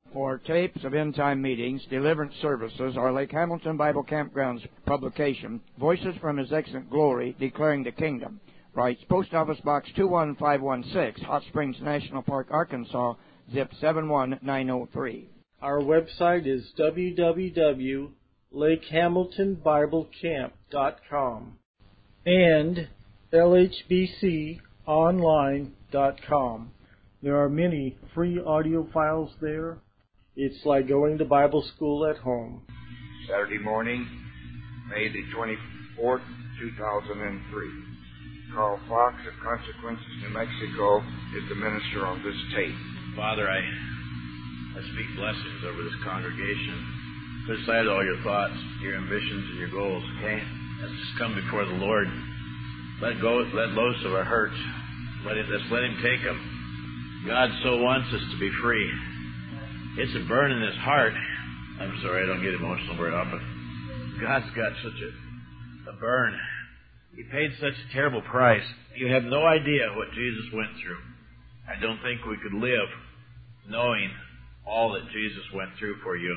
For tapes of end-time meetings, deliverance services, or Lake Hamilton Bible Campground's publication, Voices from His Excellent Glory, Declaring the Kingdom, writes Post Office Box 21516, Hot Springs National Park, Arkansas, zip 71903. Our website is www.lakehamiltonbiblecamp.com and lhbconline.com. There are many free audio files there. It's like going to Bible school at home. Saturday morning, May the 24th, 2003. Carl Fox of Consequences, New Mexico, is the minister on this tape. Father, I speak blessings over this congregation. Put aside all your thoughts, your ambitions, and your goals, okay? Let's just come before the Lord. Let loose of our hurts. Let Him take them. God so wants us to be free. It's a burn in His heart. I'm sorry, I don't get emotional very often. God's got such a burn. He paid such a terrible price. You have no idea what Jesus went through. I don't think we could live knowing all that Jesus went through for you.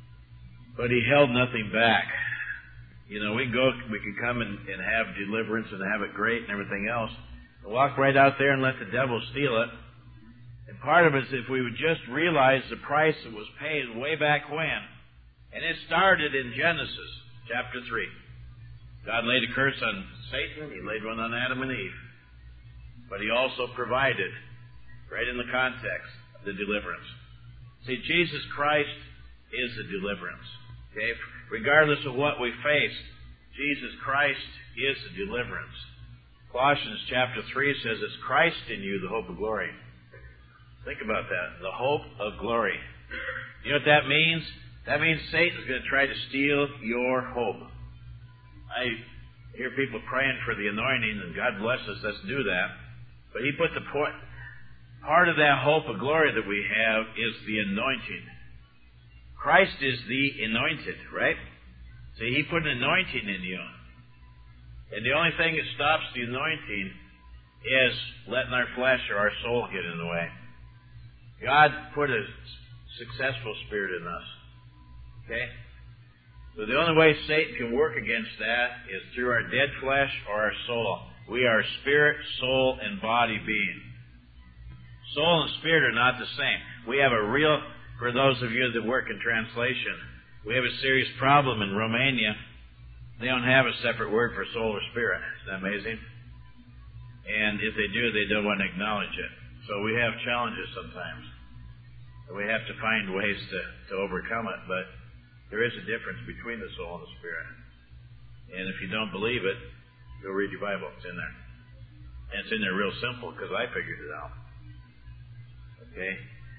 But He held nothing back. You know, we could come and have deliverance and have it great and everything else, and walk right out there and let the devil steal it. And part of it is if we would just realize the price that was paid way back when. And it started in Genesis chapter 3. God laid a curse on Satan. He laid one on Adam and Eve. But He also provided, right in the context of the deliverance. See, Jesus Christ is a deliverance. Okay? Regardless of what we face, Jesus Christ is a deliverance. Colossians chapter 3 says, it's Christ in you, the hope of glory. Think about that. The hope of glory. You know what that means? That means Satan's going to try to steal your hope. I hear people praying for the anointing, and God bless us, let's do that. But He put the part of that hope of glory that we have is the anointing. Christ is the anointed, right? See, He put an anointing in you. And the only thing that stops the anointing is letting our flesh or our soul get in the way. God put a successful spirit in us. Okay? So the only way Satan can work against that is through our dead flesh or our soul. We are spirit, soul, and body being. Soul and spirit are not the same. We have for those of you that work in translation, we have a serious problem in Romania. They don't have a separate word for soul or spirit. Isn't that amazing? And if they do, they don't want to acknowledge it. So we have challenges sometimes. And we have to find ways to overcome it. But there is a difference between the soul and the spirit. And if you don't believe it, go read your Bible. It's in there. And it's in there real simple because I figured it out. Okay?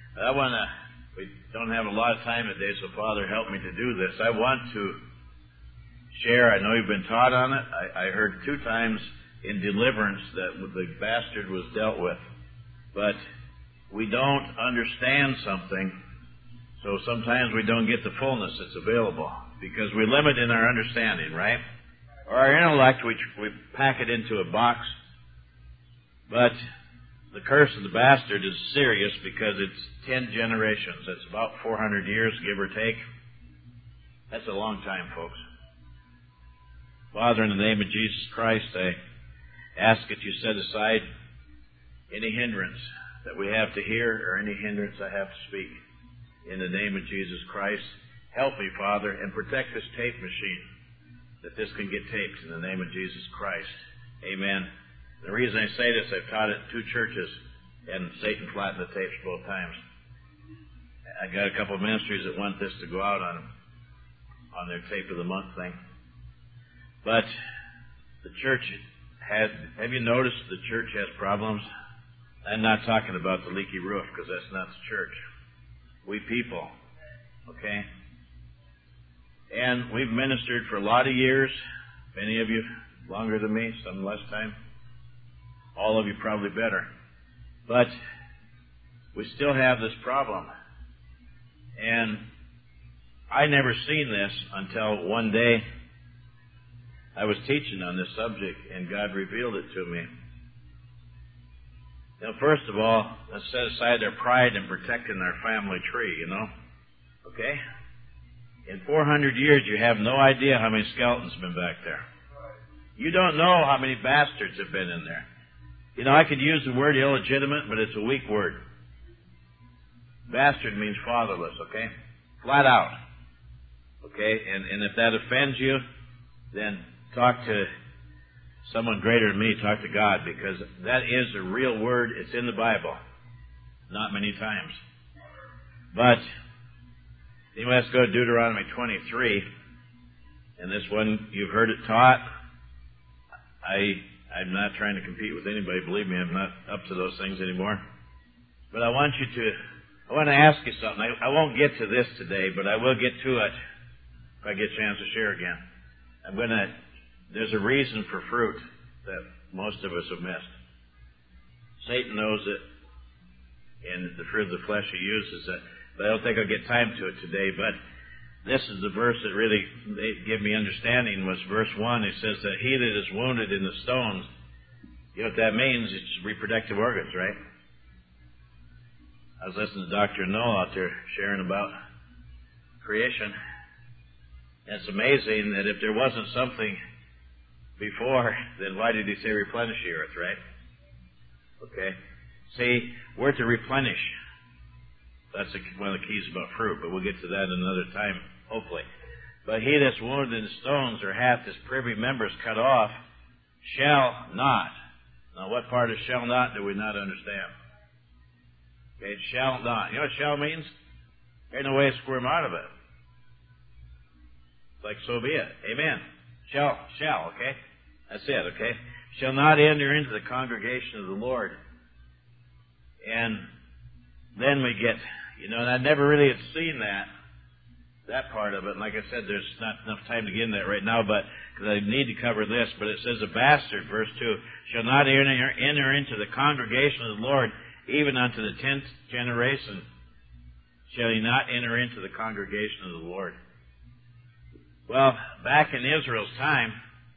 We don't have a lot of time today, so Father, help me to do this. I want to share. I know you've been taught on it. I heard 2 times in deliverance that the bastard was dealt with. But we don't understand something, so sometimes we don't get the fullness that's available because we limit in our understanding, right? Or our intellect, we pack it into a box. But the curse of the bastard is serious because it's 10 generations. That's about 400 years, give or take. That's a long time, folks. Father, in the name of Jesus Christ, I ask that you set aside any hindrance that we have to hear or any hindrance I have to speak. In the name of Jesus Christ, help me, Father, and protect this tape machine, that this can get taped in the name of Jesus Christ. Amen. The reason I say this, I've taught it in 2 churches, and Satan flattened the tapes both times. I got a couple of ministries that want this to go out on their tape of the month thing. But the church have you noticed the church has problems? I'm not talking about the leaky roof, because that's not the church. We people, okay? And we've ministered for a lot of years. Many of you longer than me, some less time. All of you probably better. But we still have this problem. And I never seen this until one day I was teaching on this subject and God revealed it to me. Now, first of all, let's set aside our pride in protecting our family tree, you know. Okay? In 400 years, you have no idea how many skeletons have been back there. You don't know how many bastards have been in there. You know, I could use the word illegitimate, but it's a weak word. Bastard means fatherless, okay? Flat out. Okay? And if that offends you, then talk to someone greater than me, talk to God, because that is a real word. It's in the Bible. Not many times. But, anyway, let's go to Deuteronomy 23. And this one, you've heard it taught. I'm not trying to compete with anybody. Believe me, I'm not up to those things anymore. But I want to ask you something. I won't get to this today, but I will get to it if I get a chance to share again. There's a reason for fruit that most of us have missed. Satan knows it, and the fruit of the flesh he uses it. But I don't think I'll get time to it today. But this is the verse that really gave me understanding. Was verse 1. It says that he that is wounded in the stones. You know what that means? It's reproductive organs, right? I was listening to Dr. Noel out there sharing about creation. And it's amazing that if there wasn't something before, then why did he say replenish the earth, right? Okay. See, we're to replenish. That's one of the keys about fruit, but we'll get to that another time, hopefully. But he that's wounded in stones or hath his privy members cut off shall not. Now, what part of shall not do we not understand? Okay, shall not. You know what shall means? There's no way to squirm out of it. It's like, so be it. Amen. Shall, okay? That's it, okay? Shall not enter into the congregation of the Lord. And then we get, and I never really had seen that part of it. And like I said, there's not enough time to get into that right now, but because I need to cover this. But it says, a bastard, verse 2, shall not enter into the congregation of the Lord, even unto the 10th generation shall he not enter into the congregation of the Lord. Well, back in Israel's time,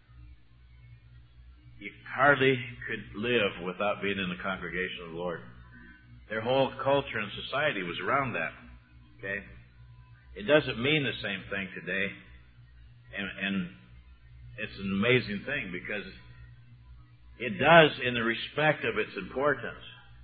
you hardly could live without being in the congregation of the Lord. Their whole culture and society was around that. Okay? It doesn't mean the same thing today. And it's an amazing thing because it does in the respect of its importance.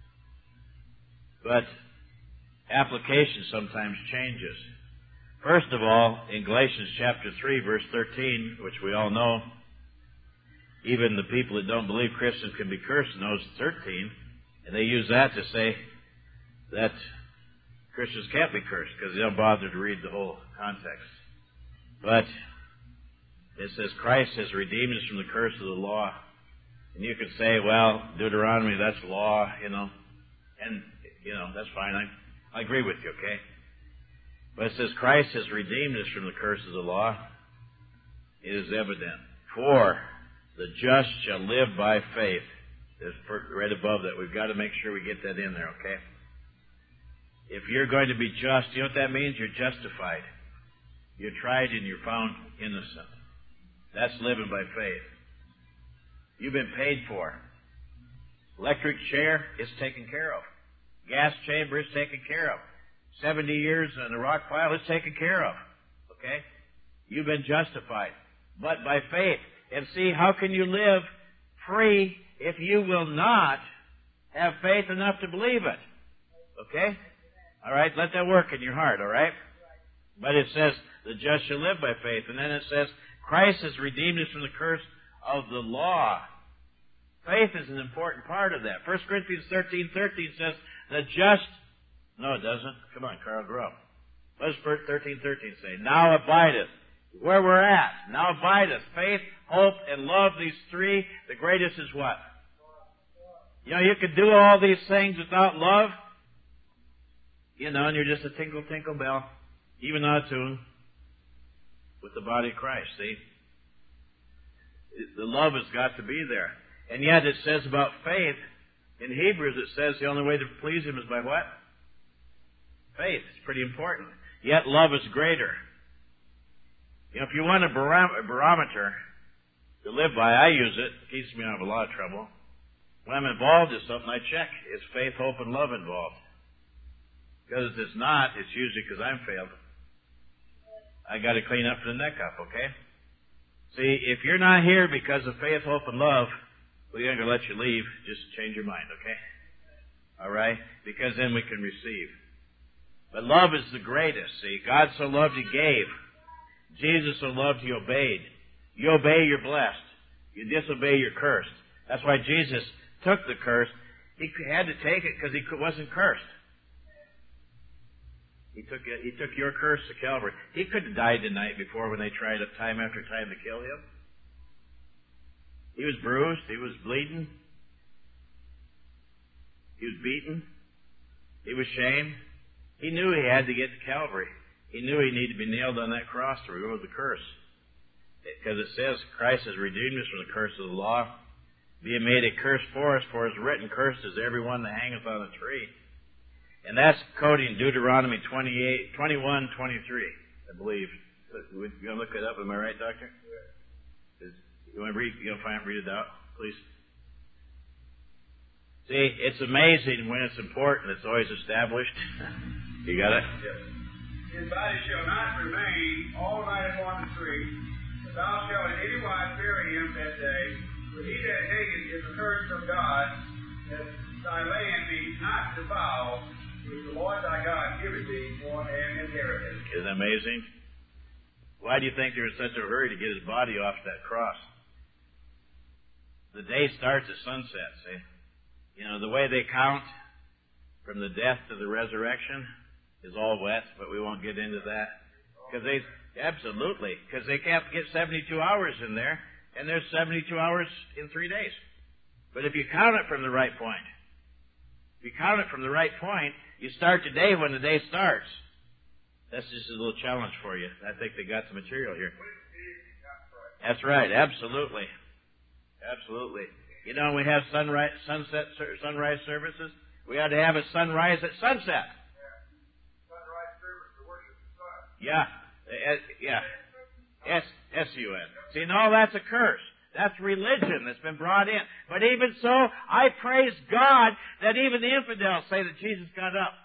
But application sometimes changes. First of all, in Galatians chapter 3, verse 13, which we all know, even the people that don't believe Christians can be cursed knows 13, and they use that to say that Christians can't be cursed because they don't bother to read the whole context. But it says Christ has redeemed us from the curse of the law. And you could say, well, Deuteronomy, that's law, and, that's fine. I agree with you, okay? But it says Christ has redeemed us from the curse of the law. It is evident. For the just shall live by faith. It's right above that. We've got to make sure we get that in there, okay? If you're going to be just, you know what that means? You're justified. You're tried and you're found innocent. That's living by faith. You've been paid for. Electric chair is taken care of. Gas chamber is taken care of. 70 years in a rock pile is taken care of. Okay? You've been justified. But by faith. And see, how can you live free if you will not have faith enough to believe it? Okay? All right? Let that work in your heart, all right? But it says, the just shall live by faith. And then it says, Christ has redeemed us from the curse of the law. Faith is an important part of that. 1 Corinthians 13:13 says, the just... No, it doesn't. Come on, Carl, grow up. What does 13:13 say? Now abideth. Where we're at. Now abideth. Faith, hope, and love, these three. The greatest is what? You could do all these things without love. And you're just a tinkle, tinkle bell. Even out of tune with the body of Christ, see? The love has got to be there. And yet it says about faith, in Hebrews it says the only way to please Him is by what? Faith. It's pretty important. Yet love is greater. If you want a barometer to live by, I use it. It keeps me out of a lot of trouble. When I'm involved in something, I check. Is faith, hope, and love involved? Because if it's not, it's usually because I'm failed. I got to clean up from the neck up, okay? See, if you're not here because of faith, hope, and love, we're going to let you leave. Just change your mind, okay? All right? Because then we can receive. But love is the greatest, see. God so loved, He gave. Jesus so loved, He obeyed. You obey, you're blessed. You disobey, you're cursed. That's why Jesus took the curse. He had to take it because He wasn't cursed. He took your curse to Calvary. He could have died the night before when they tried it time after time to kill Him. He was bruised. He was bleeding. He was beaten. He was shamed. He knew he had to get to Calvary. He knew he needed to be nailed on that cross to remove the curse. Because it says Christ has redeemed us from the curse of the law, being made a curse for us, for it is written, cursed is everyone that hangeth on a tree. And that's quoting Deuteronomy 21:23, I believe. You want to look it up? Am I right, Doctor? You want to read? You want to read it out, please? See, it's amazing when it's important. It's always established. You got it? Yes. His body shall not remain all night upon the tree, but thou shalt in any wise bury him that day. For he that hateth is accursed of God, that thy land be not defiled, which the Lord thy God giveth thee for an inheritance. Isn't that amazing? Why do you think there was such a hurry to get his body off that cross? The day starts at sunset, see? You know, the way they count from the death to the resurrection is all wet, but we won't get into that. Because absolutely, because they can't get 72 hours in there, and there's 72 hours in 3 days. But if you count it from the right point, you start the day when the day starts. That's just a little challenge for you. I think they got the material here. That's right, absolutely. Absolutely. You know, we have sunrise services. We ought to have a sunrise at sunset. Sunrise service to worship the sun. Yeah. S-U-N. See, no, that's a curse. That's religion that's been brought in. But even so, I praise God that even the infidels say that Jesus got up.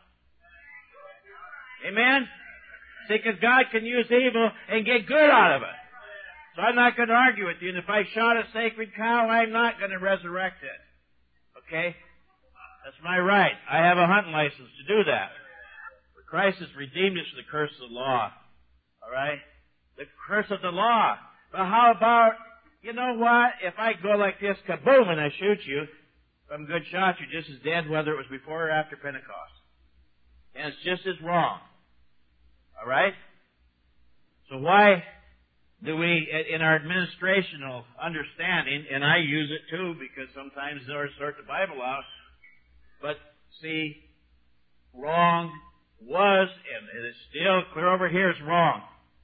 Amen? See, because God can use evil and get good out of it. So I'm not going to argue with you. And if I shot a sacred cow, I'm not going to resurrect it. Okay? That's my right. I have a hunting license to do that. For Christ has redeemed us from the curse of the law. All right? The curse of the law. But how about, you know what? If I go like this, kaboom, and I shoot you, if I'm a good shot, you're just as dead whether it was before or after Pentecost. And it's just as wrong. All right? So why do we, in our administrational understanding, and I use it too because sometimes they sort the Bible out, but see, wrong was, and it is still clear over here, is wrong.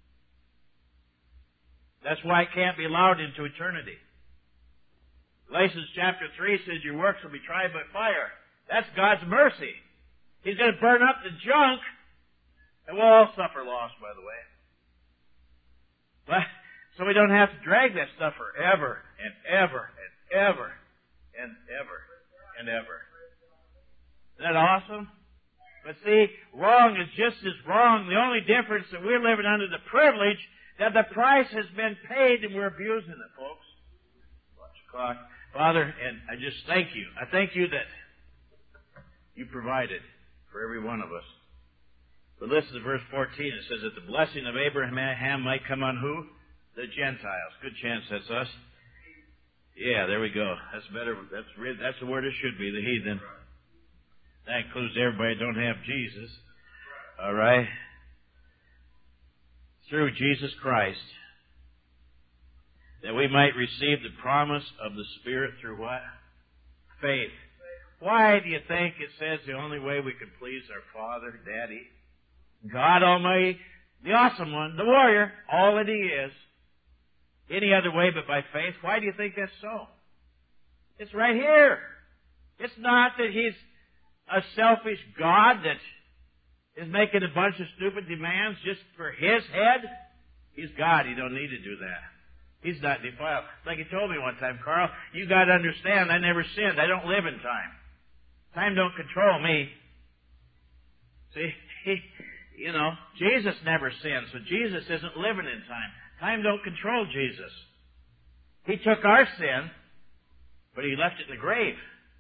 That's why it can't be allowed into eternity. Galatians chapter 3 says your works will be tried by fire. That's God's mercy. He's going to burn up the junk, and we'll all suffer loss, by the way. But, so we don't have to drag that stuff forever and ever and ever and ever and ever. Isn't that awesome? But see, wrong is just as wrong. The only difference is that we're living under the privilege that the price has been paid and we're abusing it, folks. Watch the clock. Father, and I just thank you. I thank you that you provided for every one of us. But listen to verse 14. It says that the blessing of Abraham might come on who? The Gentiles. Good chance that's us. Yeah, there we go. That's better. That's the word it should be, the heathen. That includes everybody who don't have Jesus. All right? Through Jesus Christ, that we might receive the promise of the Spirit through what? Faith. Why do you think it says the only way we can please our Father, Daddy, God Almighty, the awesome one, the warrior, all that He is, any other way but by faith? Why do you think that's so? It's right here. It's not that He's a selfish God that is making a bunch of stupid demands just for His head. He's God. He don't need to do that. He's not defiled. Like He told me one time, Carl, you got to understand, I never sinned. I don't live in time. Time don't control me. See, You know, Jesus never sinned, so Jesus isn't living in time. Time don't control Jesus. He took our sin, but He left it in the grave.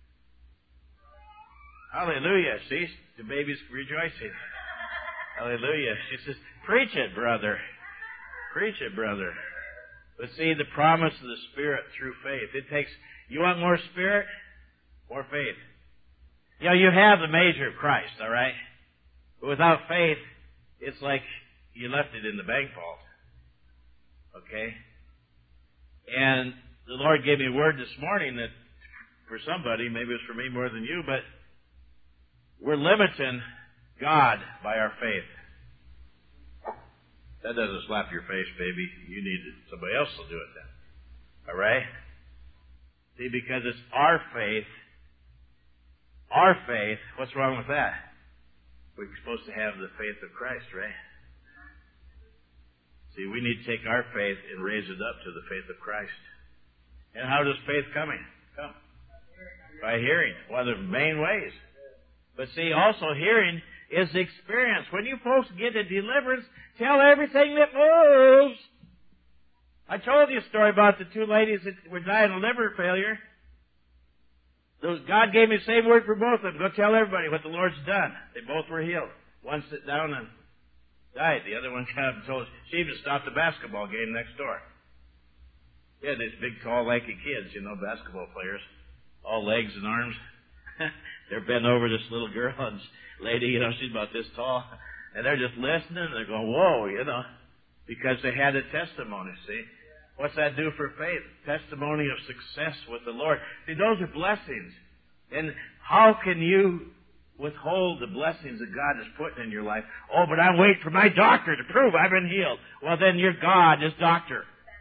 Hallelujah. See, the baby's rejoicing. Hallelujah. She says, preach it, brother. Preach it, brother. But see, the promise of the Spirit through faith. It takes, you want more Spirit? More faith. You know, you have the measure of Christ, all right? But without faith, it's like you left it in the bank vault. Okay? And the Lord gave me a word this morning that for somebody, maybe it's for me more than you, but we're limiting God by our faith. That doesn't slap your face, baby. You need somebody else to do it then. All right? See, because it's our faith. Our faith, what's wrong with that? We're supposed to have the faith of Christ, right? See, we need to take our faith and raise it up to the faith of Christ. And how does faith come? By hearing. One of the main ways. But see, also hearing is the experience. When you folks get a deliverance, tell everything that moves. I told you a story about the two ladies that were dying of liver failure. God gave me the same word for both of them. Go tell everybody what the Lord's done. They both were healed. One sit down and died. The other one came up and told us she even stopped the basketball game next door. Yeah, these big, tall, lanky kids, you know, basketball players. All legs and arms. They're bent over this little girl and lady, you know, she's about this tall. And they're just listening and they're going, whoa, you know, because they had a testimony, see. What's that do for faith? Testimony of success with the Lord. See, those are blessings. And how can you withhold the blessings that God has put in your life? Oh, but I'm waiting for my doctor to prove I've been healed. Well, then your God is doctor.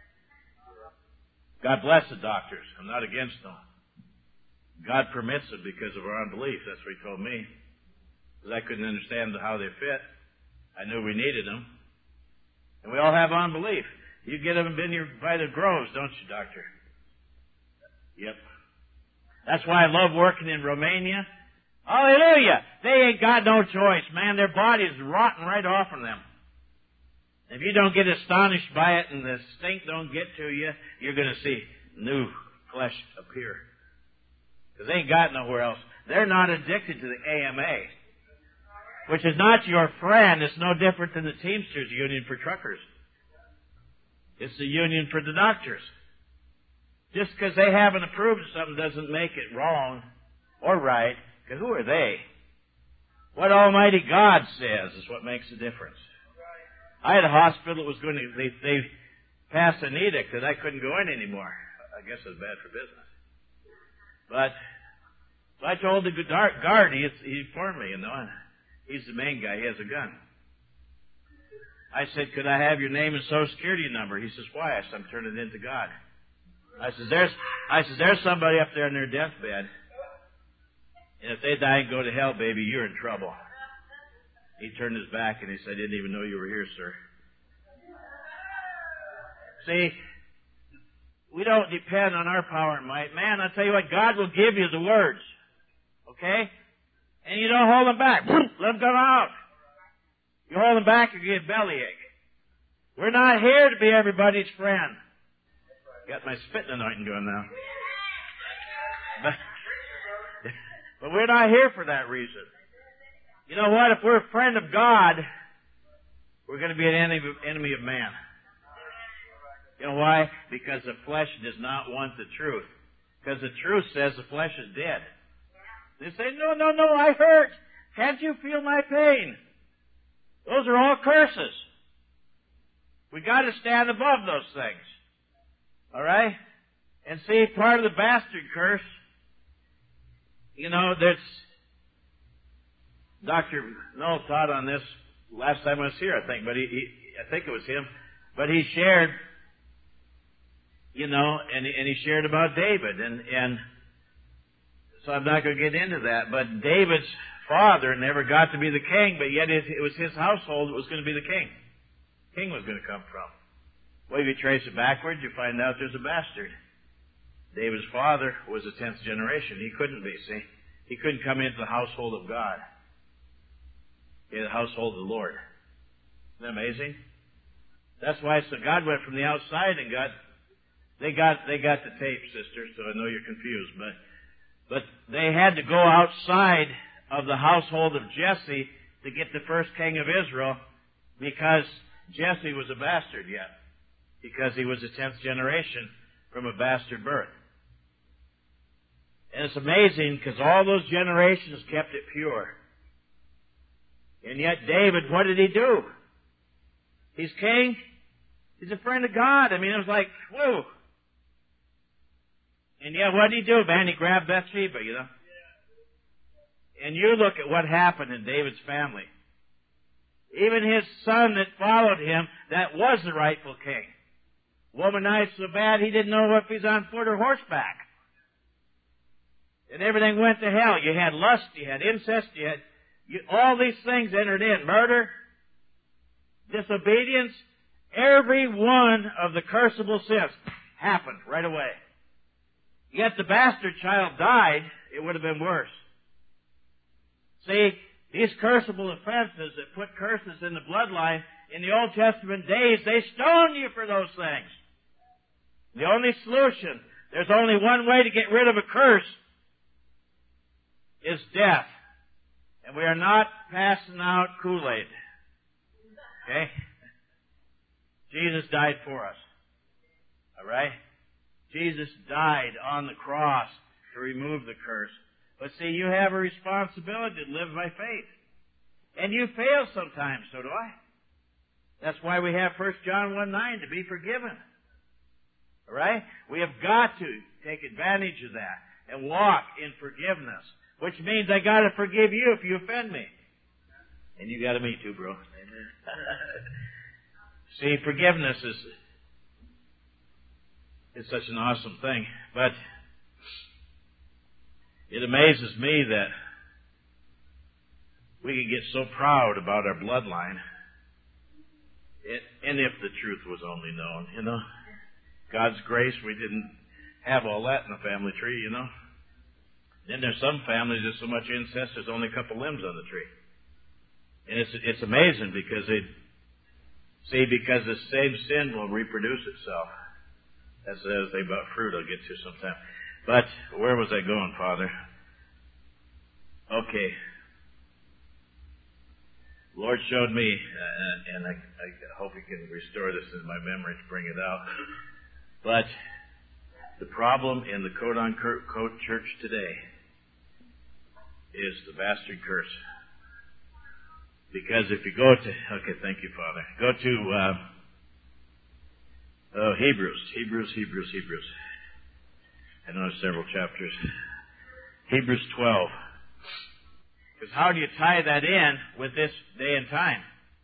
God bless the doctors. I'm not against them. God permits it because of our unbelief. That's what He told me. Because I couldn't understand how they fit. I knew we needed them. And we all have unbelief. You get them by the groves, don't you, doctor? Yep. That's why I love working in Romania. Hallelujah! They ain't got no choice, man. Their body's rotting right off of them. If you don't get astonished by it and the stink don't get to you, you're going to see new flesh appear. Because they ain't got nowhere else. They're not addicted to the AMA, which is not your friend. It's no different than the Teamsters Union for truckers. It's the union for the doctors. Just because they haven't approved of something doesn't make it wrong or right. Because who are they? What Almighty God says is what makes the difference. I had a hospital that was going to, they passed an edict that I couldn't go in anymore. I guess it was bad for business. But, so I told the guard, he informed me, you know, and he's the main guy, he has a gun. I said, could I have your name and social security number? He says, why? I said, I'm turning it in to God. I said, there's somebody up there on their deathbed. And if they die and go to hell, baby, you're in trouble. He turned his back and he said, I didn't even know you were here, sir. See, we don't depend on our power and might. Man, I'll tell you what, God will give you the words. Okay? And you don't hold them back. Let them come out. You hold them back, you get bellyache. We're not here to be everybody's friend. Got my spitting anointing going now. But we're not here for that reason. You know what? If we're a friend of God, we're going to be an enemy of man. You know why? Because the flesh does not want the truth. Because the truth says the flesh is dead. They say, no, I hurt. Can't you feel my pain? Those are all curses. We got to stand above those things. All right? And see, part of the bastard curse, you know, that's Dr. Null taught on this last time I was here, I think, but I think it was him. But he shared, you know, and he shared about David, and so I'm not going to get into that. But David's father never got to be the king, but yet it was his household that was going to be the king. King was going to come from. Well, if you trace it backwards, you find out there's a bastard. David's father was the 10th generation. He couldn't be, see? He couldn't come into the household of God. in the household of the Lord. Isn't that amazing? That's why God went from the outside and they got the tape, sisters, so I know you're confused, but they had to go outside of the household of Jesse to get the first king of Israel, because Jesse was a bastard yet, because he was the 10th generation from a bastard birth. And it's amazing because all those generations kept it pure. And yet David, what did he do? He's king. He's a friend of God. I mean, it was like, whoa. And yet what did he do, man? He grabbed Bathsheba, you know. And you look at what happened in David's family. Even his son that followed him, that was the rightful king, womanized so bad he didn't know if he's on foot or horseback. And everything went to hell. You had lust, you had incest, all these things entered in. Murder, disobedience, every one of the cursable sins happened right away. Yet the bastard child died, it would have been worse. See, these cursable offenses that put curses in the bloodline, in the Old Testament days, they stoned you for those things. The only solution, there's only one way to get rid of a curse, is death. And we are not passing out Kool-Aid. Okay? Jesus died for us. Alright? Jesus died on the cross to remove the curse. But see, you have a responsibility to live by faith. And you fail sometimes, so do I. That's why we have 1 John 1:9, to be forgiven. Alright? We have got to take advantage of that and walk in forgiveness. Which means I got to forgive you if you offend me. And you got to me too, bro. Amen. See, forgiveness is such an awesome thing. But it amazes me that we can get so proud about our bloodline. And if the truth was only known, you know. God's grace, we didn't have all that in the family tree, you know. Then there's some families, there's so much incest, there's only a couple limbs on the tree. And it's amazing because because the same sin will reproduce itself. That's the thing about fruit I'll get to sometime. But where was I going, Father? Okay. The Lord showed me, and I hope He can restore this in my memory to bring it out. But the problem in the quote-unquote church today is the bastard curse. Because if you go to, okay, thank you, Father. Go to Hebrews. I know there's several chapters. Hebrews 12. Because how do you tie that in with this day and time?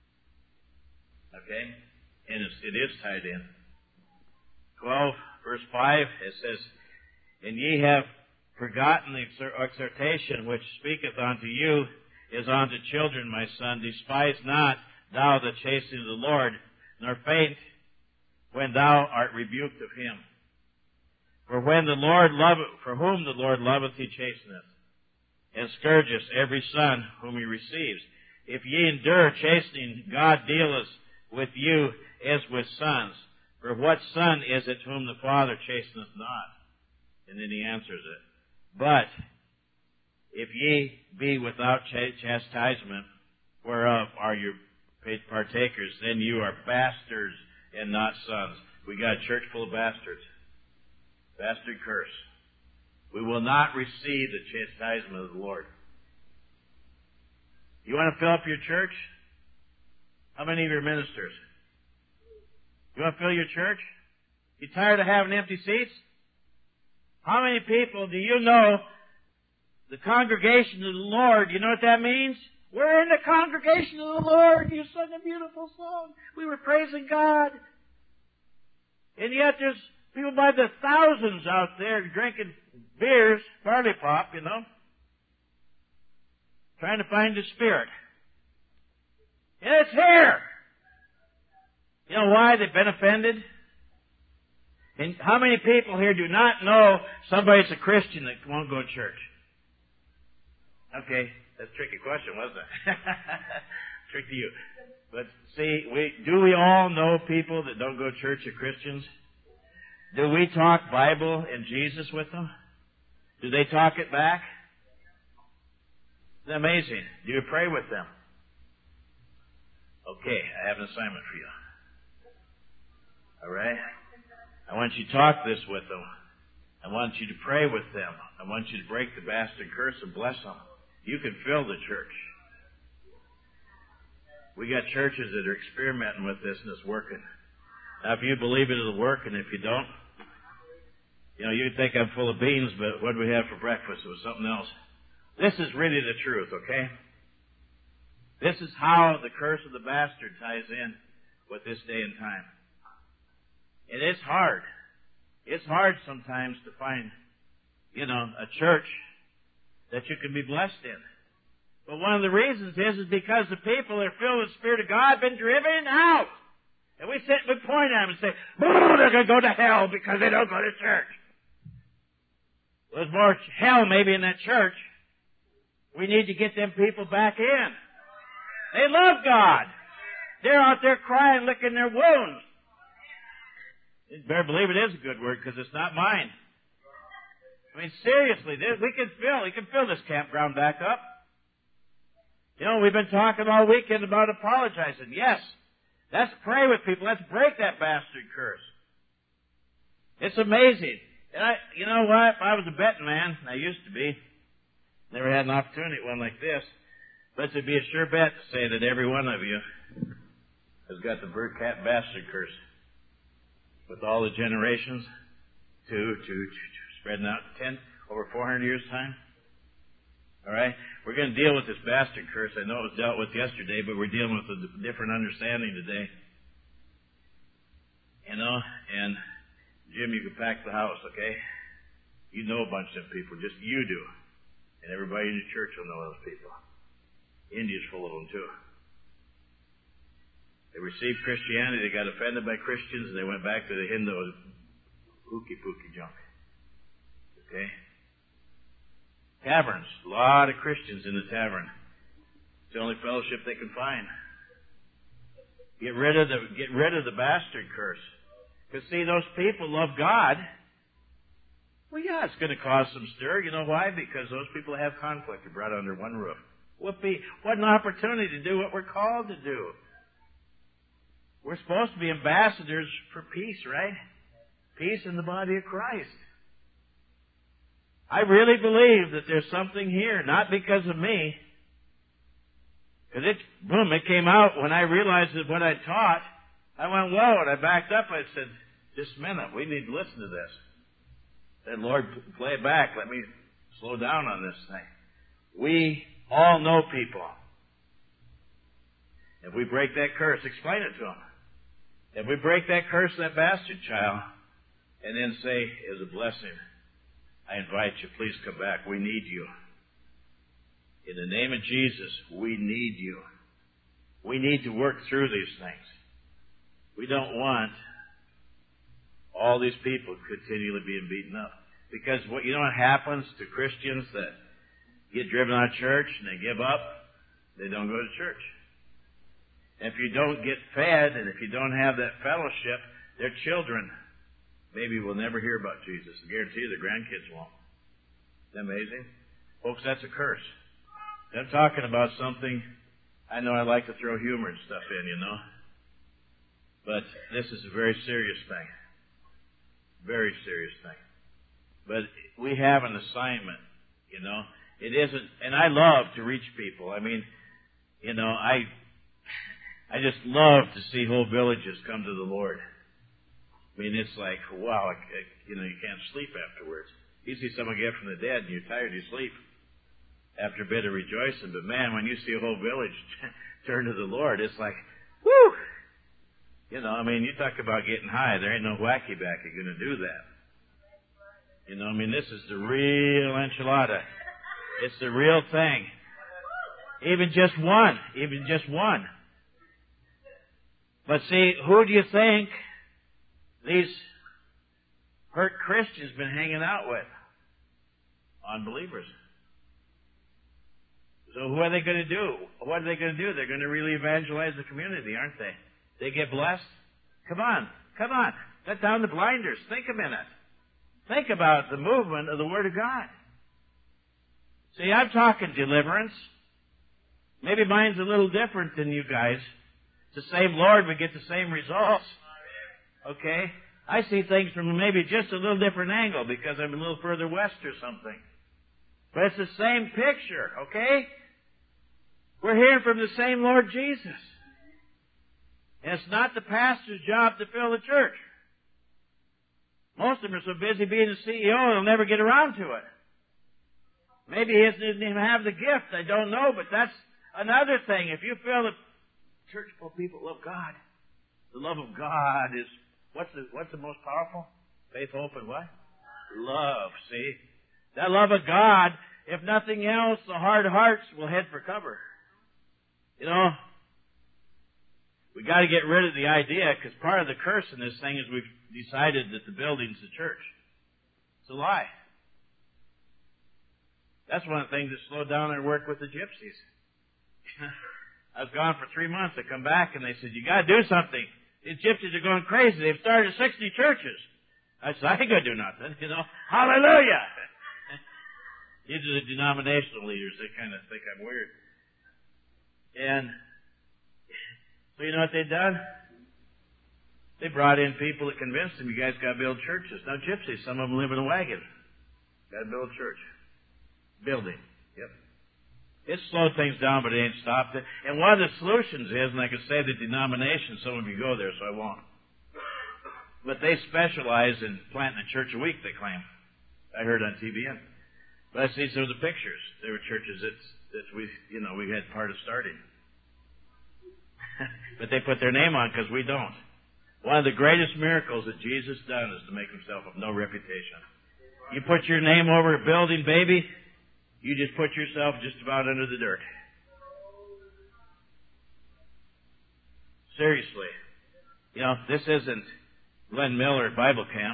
Okay? And it is tied in. 12, verse 5, it says, "And ye have forgotten the exhortation which speaketh unto you is unto children, my son. Despise not thou the chastening of the Lord, nor faint when thou art rebuked of him. For whom the Lord loveth, he chasteneth, and scourgeth every son whom he receives. If ye endure chastening, God dealeth with you as with sons. For what son is it whom the Father chasteneth not?" And then he answers it. "But if ye be without chastisement, whereof are you partakers, then you are bastards and not sons." We got a church full of bastards. Bastard curse. We will not receive the chastisement of the Lord. You want to fill up your church? How many of your ministers? You want to fill your church? You tired of having empty seats? How many people do you know the congregation of the Lord? You know what that means? We're in the congregation of the Lord. You sung a beautiful song. We were praising God. And yet there's people by the thousands out there drinking beers, parley pop, you know, trying to find the Spirit. And it's here. You know why? They've been offended. And how many people here do not know somebody's a Christian that won't go to church? Okay, That's a tricky question, wasn't it? Trick to you. But see, do we all know people that don't go to church are Christians? Do we talk Bible and Jesus with them? Do they talk it back? It's amazing. Do you pray with them? Okay, I have an assignment for you. All right? I want you to talk this with them. I want you to pray with them. I want you to break the bastard curse and bless them. You can fill the church. We got churches that are experimenting with this and it's working. Now, if you believe it, it'll work, and if you don't, you think I'm full of beans, but what did we have for breakfast? It was something else. This is really the truth, okay? This is how the curse of the bastard ties in with this day and time. And it's hard. It's hard sometimes to find, a church that you can be blessed in. But one of the reasons is because the people that are filled with the Spirit of God have been driven out. And we sit and we point at them and say, oh, they're going to go to hell because they don't go to church. Well, there's more hell maybe in that church. We need to get them people back in. They love God. They're out there crying, licking their wounds. You better believe it is a good word because it's not mine. I mean, seriously, we can fill this campground back up. We've been talking all weekend about apologizing. Yes, let's pray with people. Let's break that bastard curse. It's amazing. And you know what? If I was a betting man, and I used to be, never had an opportunity at one like this, but it'd be a sure bet to say that every one of you has got the bird cat bastard curse. With all the generations, spreading out 10, over 400 years' time. All right? We're going to deal with this bastard curse. I know it was dealt with yesterday, but we're dealing with a different understanding today. And Jim, you can pack the house, okay? You know a bunch of them people, just you do. And everybody in the church will know those people. India's full of them, too. They received Christianity, they got offended by Christians, and they went back to the Hindu hooky-pooky junk. Okay? Taverns. A lot of Christians in the tavern. It's the only fellowship they can find. Get rid of the bastard curse. Because see, those people love God. Well, yeah, it's going to cause some stir. You know why? Because those people have conflict are brought under one roof. What an opportunity to do what we're called to do. We're supposed to be ambassadors for peace, right? Peace in the body of Christ. I really believe that there's something here, not because of me. Because it came out when I realized that what I taught. I went, whoa, and I backed up. I said, just a minute, we need to listen to this. I said, Lord, play it back. Let me slow down on this thing. We all know people. If we break that curse, explain it to them. If we break that curse, that bastard child, and then say, as a blessing, I invite you, please come back. We need you. In the name of Jesus, we need you. We need to work through these things. We don't want all these people continually being beaten up. Because what happens to Christians that get driven out of church and they give up? They don't go to church. And if you don't get fed and if you don't have that fellowship, their children maybe will never hear about Jesus. I guarantee you their grandkids won't. Isn't that amazing? Folks, that's a curse. I'm talking about something, I know I like to throw humor and stuff in, but this is a very serious thing. Very serious thing. But we have an assignment, It isn't, and I love to reach people. I mean, I just love to see whole villages come to the Lord. I mean, it's like, wow, you can't sleep afterwards. You see someone get from the dead and you're tired, you sleep after a bit of rejoicing. But man, when you see a whole village turn to the Lord, it's like, whoo! You talk about getting high. There ain't no wacky-backy going to do that. This is the real enchilada. It's the real thing. Even just one. But see, who do you think these hurt Christians been hanging out with? Unbelievers. So what are they going to do? What are they going to do? They're going to really evangelize the community, aren't they? They get blessed? Come on. Let down the blinders. Think a minute. Think about the movement of the Word of God. See, I'm talking deliverance. Maybe mine's a little different than you guys. It's the same Lord, we get the same results. Okay? I see things from maybe just a little different angle because I'm a little further west or something. But it's the same picture, okay? We're hearing from the same Lord Jesus. And it's not the pastor's job to fill the church. Most of them are so busy being a CEO, they'll never get around to it. Maybe he doesn't even have the gift. I don't know, but that's another thing. If you fill the church full of people who love God, the love of God is, what's the most powerful? Faith, hope, and what? Love, see? That love of God, if nothing else, the hard hearts will head for cover. You know, we got to get rid of the idea, because part of the curse in this thing is we've decided that the building's the church. It's a lie. That's one of the things that slowed down our work with the gypsies. I was gone for 3 months. I come back and they said, you got to do something. These gypsies are going crazy. They've started 60 churches. I said, I ain't going to do nothing. You know, hallelujah. These are the denominational leaders. They kind of think I'm weird. And so you know what they've done? They brought in people that convinced them, you guys got to build churches. Now gypsies, some of them live in a wagon. Got to build a church. Building. Yep. It slowed things down, but it ain't stopped it. And one of the solutions is, and I could say the denomination, some of you go there, so I won't. But they specialize in planting a church a week, they claim. I heard on TBN. But I see some of the pictures. There were churches that we had part of starting. But they put their name on because we don't. One of the greatest miracles that Jesus done is to make himself of no reputation. You put your name over a building, baby, you just put yourself just about under the dirt. Seriously. You know, this isn't Glenn Miller Bible Camp.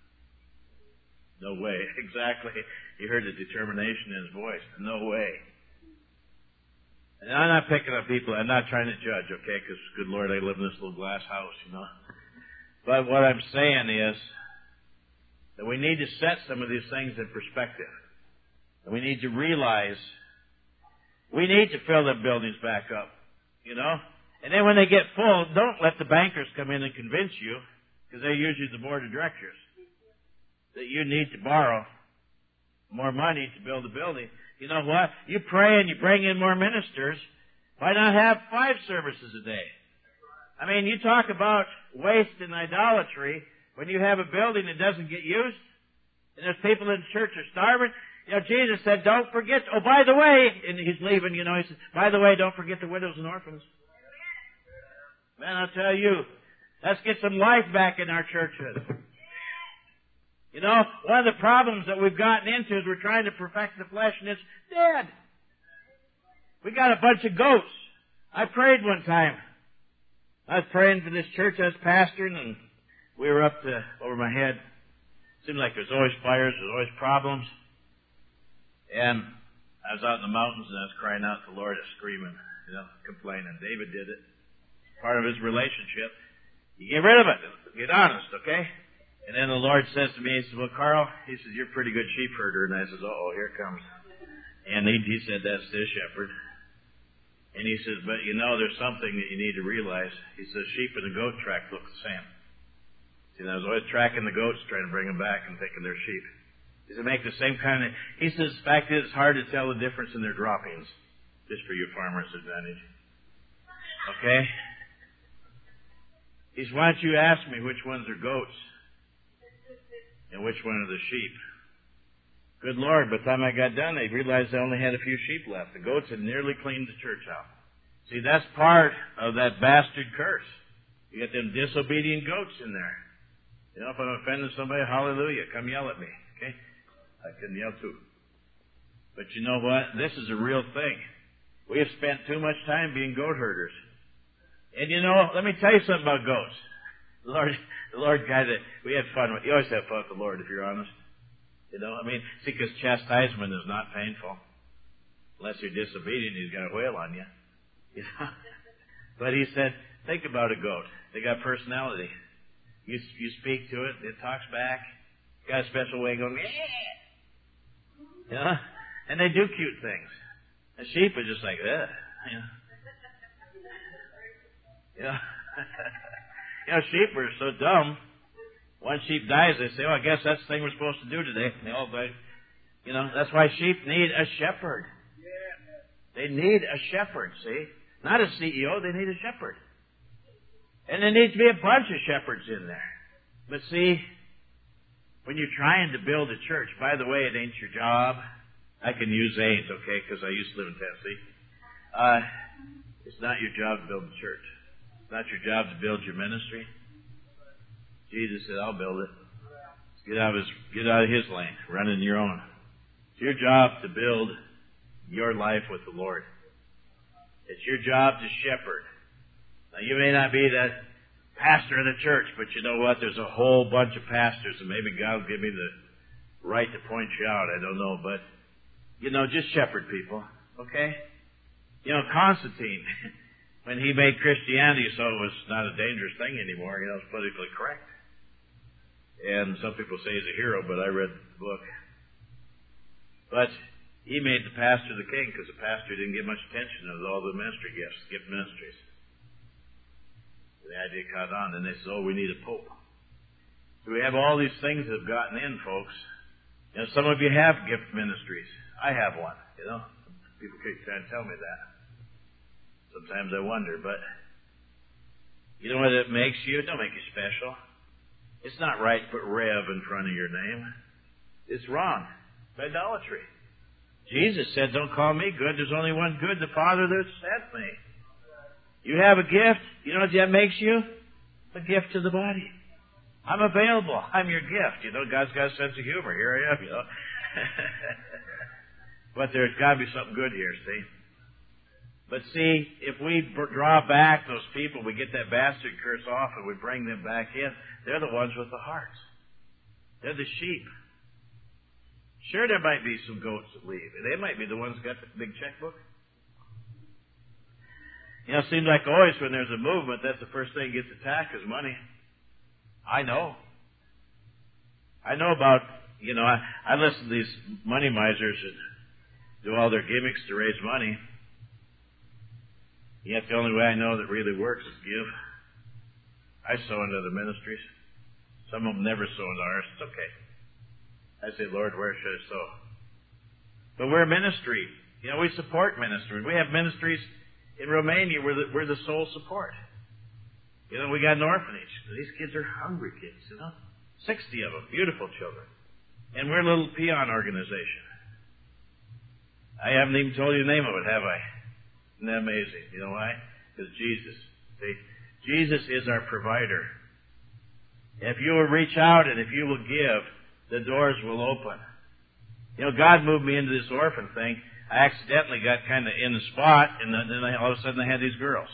No way. Exactly. You heard the determination in his voice. No way. And I'm not picking up people. I'm not trying to judge, okay? Because, good Lord, I live in this little glass house, you know. But what I'm saying is that we need to set some of these things in perspective. And we need to realize we need to fill them buildings back up, you know. And then when they get full, don't let the bankers come in and convince you, because they're usually the board of directors, that you need to borrow more money to build a building. You know what? You pray and you bring in more ministers. Why not have 5 services a day? I mean, you talk about waste and idolatry when you have a building that doesn't get used, and there's people in the church are starving. You know, Jesus said, don't forget, oh, by the way, and he's leaving, you know, he said, by the way, don't forget the widows and orphans. Man, I'll tell you, let's get some life back in our churches. You know, one of the problems that we've gotten into is we're trying to perfect the flesh, and it's dead. We got a bunch of goats. I prayed one time. I was praying for this church I was pastoring, and we were up to over my head. It seemed like there's always fires, there's always problems. And I was out in the mountains, and I was crying out to the Lord, screaming, you know, complaining. David did it. Part of his relationship. You get rid of it. Get honest, okay? And then the Lord says to me, he says, well, Carl, he says, you're a pretty good sheep herder. And I says, uh-oh, here it comes. And he said, that's the shepherd. And he says, but you know, there's something that you need to realize. He says, sheep and a goat track look the same. See, I was always tracking the goats, trying to bring them back and thinking they're sheep. He said, make the same kind of... He says, the fact is, it's hard to tell the difference in their droppings. Just for your farmer's advantage. Okay? He says, why don't you ask me which ones are goats? And which one are the sheep? Good Lord, by the time I got done, they realized I only had a few sheep left. The goats had nearly cleaned the church out. See, that's part of that bastard curse. You get them disobedient goats in there. You know, if I'm offending somebody, hallelujah, come yell at me. Okay? I can yell too. But you know what? This is a real thing. We have spent too much time being goat herders. And you know, let me tell you something about goats. The Lord guided it. We had fun with. You always have fun with the Lord if you're honest. You know, I mean, see, because chastisement is not painful. Unless you're disobedient, he's got a whale on you. You know? But he said, think about a goat. They got personality. You speak to it, it talks back. Got a special way of going, yeah. You know? And they do cute things. A sheep is just like, ugh. You know? You know? You know, sheep are so dumb. One sheep dies, they say, I guess that's the thing we're supposed to do today. And they all die. You know, that's why sheep need a shepherd. They need a shepherd, see? Not a CEO, they need a shepherd. And there needs to be a bunch of shepherds in there. But see, when you're trying to build a church, by the way, it ain't your job. I can use ain't, okay, because I used to live in Tennessee. It's not your job to build a church. It's not your job to build your ministry. Jesus said, I'll build it. Get out of his lane. Run in your own. It's your job to build your life with the Lord. It's your job to shepherd. Now, you may not be that pastor of the church, but you know what? There's a whole bunch of pastors, and maybe God will give me the right to point you out. I don't know, but, you know, just shepherd people, okay? You know, Constantine, when he made Christianity so it was not a dangerous thing anymore, you know, it's politically correct. And some people say he's a hero, but I read the book. But he made the pastor the king because the pastor didn't get much attention to all the ministry gifts, gift ministries. The idea caught on, and they said, we need a pope. So we have all these things that have gotten in, folks. You know, some of you have gift ministries. I have one, you know. People keep trying to tell me that. Sometimes I wonder, but you know what it makes you? It don't make you special. It's not right to put Rev in front of your name. It's wrong. It's idolatry. Jesus said, don't call me good. There's only one good, the Father that sent me. You have a gift. You know what that makes you? A gift to the body. I'm available. I'm your gift. You know, God's got a sense of humor. Here I am, you know. But there's got to be something good here, see? But see, if we draw back those people, we get that bastard curse off and we bring them back in, they're the ones with the hearts. They're the sheep. Sure, there might be some goats that leave. They might be the ones that got the big checkbook. You know, it seems like always when there's a movement, that's the first thing that gets attacked is money. I know. I know about, you know, I listen to these money misers and do all their gimmicks to raise money. Yet the only way I know that really works is give. I sow into the ministries. Some of them never sow into ours. It's okay. I say, Lord, where should I sow? But we're a ministry. You know, we support ministry. We have ministries in Romania. We're the sole support. You know, we got an orphanage. These kids are hungry kids, you know. 60 of them, beautiful children. And we're a little peon organization. I haven't even told you the name of it, have I? Isn't that amazing? You know why? Because Jesus. See, Jesus is our provider. If you will reach out and if you will give, the doors will open. You know, God moved me into this orphan thing. I accidentally got kind of in the spot, and then all of a sudden I had these girls.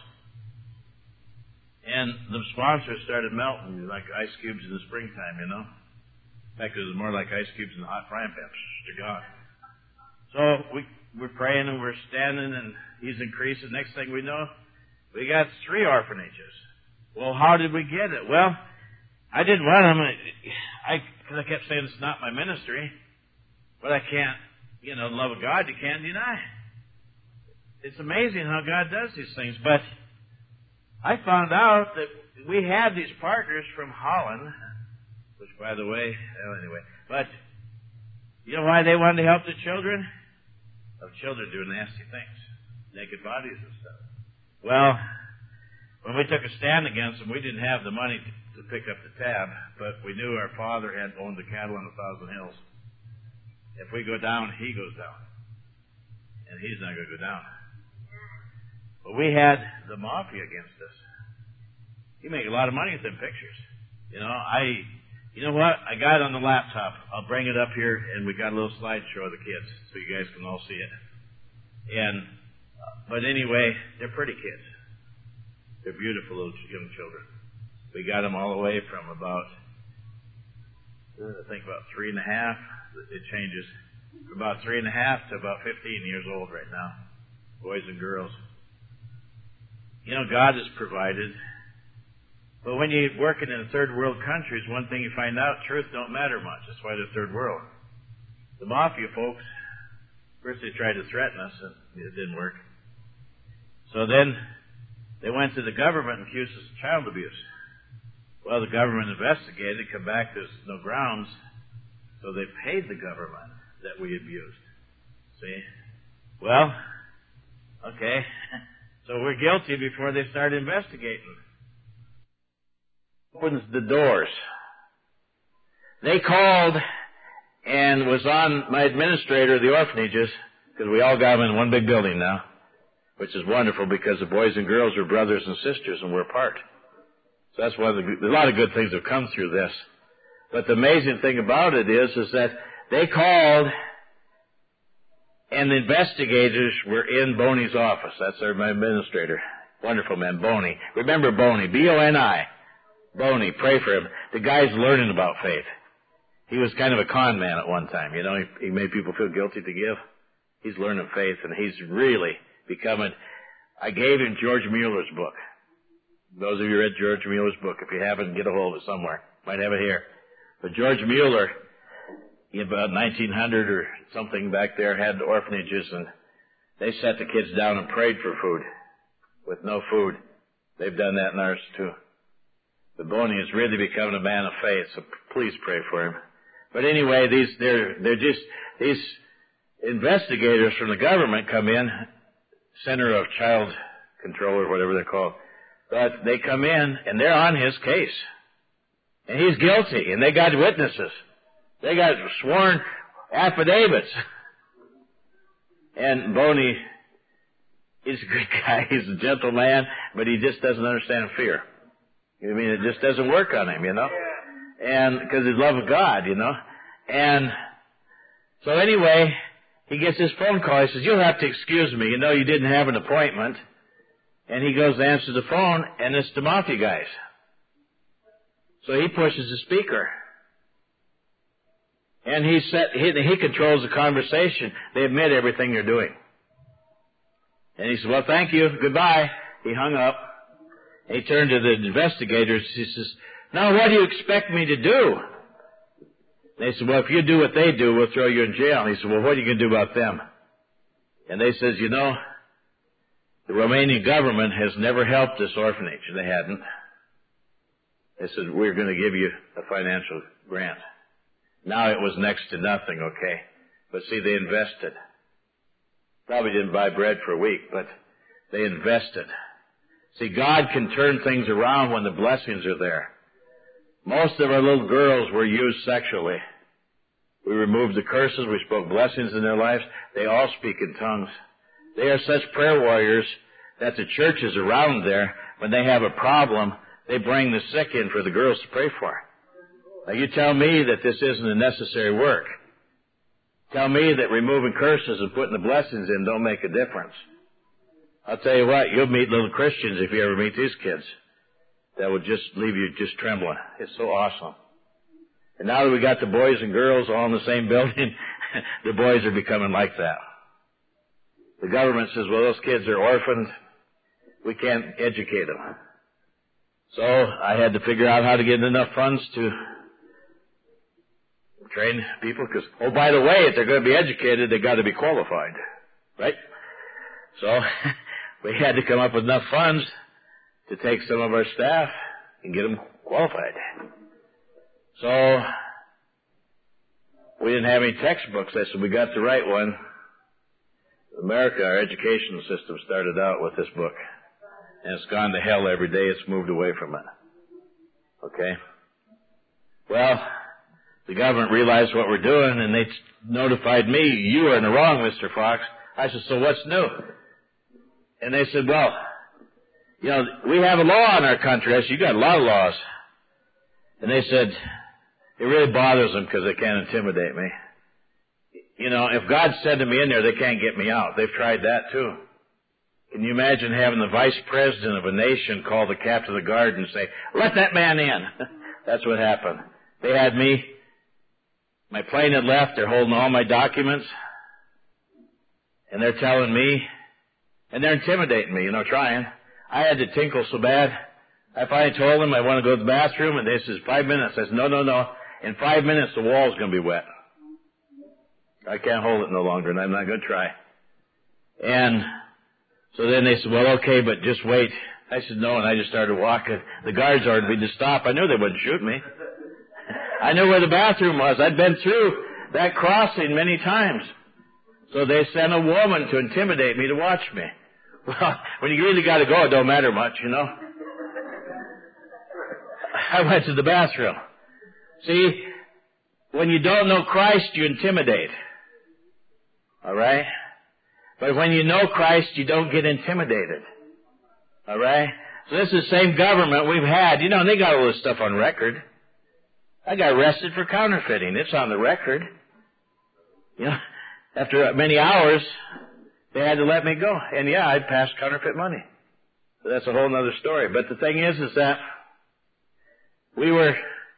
And the sponsors started melting like ice cubes in the springtime, you know. In fact, it was more like ice cubes in the hot frying pan. They're gone. So we're praying and we're standing, and he's increasing. Next thing we know, we got 3 orphanages. Well, how did we get it? Well, I didn't want them. Because I kept saying it's not my ministry. But I can't, you know, the love of God you can't deny. It's amazing how God does these things. But I found out that we had these partners from Holland, which, by the way, well, anyway. But you know why they wanted to help the children? Of children doing nasty things, naked bodies and stuff. Well, when we took a stand against them, we didn't have the money to pick up the tab, but we knew our Father had owned the cattle on 1,000 hills. If we go down, He goes down. And He's not going to go down. But we had the mafia against us. You make a lot of money with them pictures. You know what? I got it on the laptop. I'll bring it up here, and we got a little slideshow of the kids, so you guys can all see it. But anyway, they're pretty kids. They're beautiful little young children. We got them all the way from about 3.5. It changes. from about 3.5 to about 15 years old right now, boys and girls. You know, God has provided. But when you're working in third world countries, one thing you find out, truth don't matter much. That's why they're third world. The mafia folks, first they tried to threaten us, and it didn't work. So then they went to the government and accused us of child abuse. Well, the government investigated, come back, there's no grounds, so they paid the government that we abused. See? Well, okay. So we're guilty before they start investigating. Opens the doors. They called and was on my administrator of the orphanages, because we all got them in one big building now, which is wonderful because the boys and girls are brothers and sisters and we're apart. So that's one of a lot of good things have come through this. But the amazing thing about it is that they called and the investigators were in Boney's office. That's my administrator. Wonderful man, Boney. Remember Boney, B-O-N-I. Boney, pray for him. The guy's learning about faith. He was kind of a con man at one time, you know. He made people feel guilty to give. He's learning faith, and he's really becoming... I gave him George Mueller's book. Those of you who read George Mueller's book, if you haven't, get a hold of it somewhere. Might have it here. But George Mueller, in about 1900 or something back there, had orphanages, and they sat the kids down and prayed for food with no food. They've done that in ours, too. But Boney is really becoming a man of faith, so please pray for him. But anyway, these investigators from the government come in, Center of Child Control or whatever they're called. But they come in and they're on his case. And he's guilty, and they got witnesses. They got sworn affidavits. And Boney is a good guy. He's a gentle man, but he just doesn't understand fear. I mean, it just doesn't work on him, you know. And because his love of God, you know. And so anyway, he gets this phone call. He says, "You'll have to excuse me. You know, you didn't have an appointment." And he goes to answer the phone, and it's the mafia guys. So he pushes the speaker. And he controls the conversation. They admit everything you're doing. And he said, "Well, thank you. Goodbye." He hung up. He turned to the investigators. He says, "Now, what do you expect me to do?" They said, "Well, if you do what they do, we'll throw you in jail." And he said, "Well, what are you going to do about them?" And they says, "You know, the Romanian government has never helped this orphanage." They hadn't. They said, "We're going to give you a financial grant." Now it was next to nothing, okay? But see, they invested. Probably didn't buy bread for a week, but they invested. See, God can turn things around when the blessings are there. Most of our little girls were used sexually. We removed the curses. We spoke blessings in their lives. They all speak in tongues. They are such prayer warriors that the churches around there, when they have a problem, they bring the sick in for the girls to pray for. Now, you tell me that this isn't a necessary work. Tell me that removing curses and putting the blessings in don't make a difference. I'll tell you what, you'll meet little Christians if you ever meet these kids. That will just leave you just trembling. It's so awesome. And now that we got the boys and girls all in the same building, the boys are becoming like that. The government says, "Well, those kids are orphaned. We can't educate them." So I had to figure out how to get enough funds to train people, because, oh, by the way, if they're going to be educated, they've got to be qualified, right? So we had to come up with enough funds to take some of our staff and get them qualified. So we didn't have any textbooks. I said, we got the right one. America, our education system started out with this book, and it's gone to hell every day. It's moved away from it. Okay? Well, the government realized what we're doing, and they notified me, "You are in the wrong, Mr. Fox." I said, "So what's new?" And they said, "Well, you know, we have a law in our country." I said, "You got a lot of laws." And they said, "It really bothers them because they can't intimidate me. You know, if God sending me in there, they can't get me out. They've tried that too." Can you imagine having the vice president of a nation call the captain of the guard and say, "Let that man in"? That's what happened. They had me My plane had left. They're holding all my documents. And they're telling me, and they're intimidating me, trying. I had to tinkle so bad. I finally told them I want to go to the bathroom, and they says, 5 minutes. I said, no. In 5 minutes, the wall's going to be wet. I can't hold it no longer, and I'm not going to try. And so then they said, well, okay, but just wait. I said, no, and I just started walking. The guards ordered me to stop. I knew they wouldn't shoot me. I knew where the bathroom was. I'd been through that crossing many times. So they sent a woman to intimidate me to watch me. Well, when you really got to go, it don't matter much, I went to the bathroom. See, when you don't know Christ, you intimidate. All right? But when you know Christ, you don't get intimidated. All right? So this is the same government we've had. They got all this stuff on record. I got arrested for counterfeiting. It's on the record. After many hours, they had to let me go. And yeah, I passed counterfeit money. So that's a whole other story. But the thing is that we were,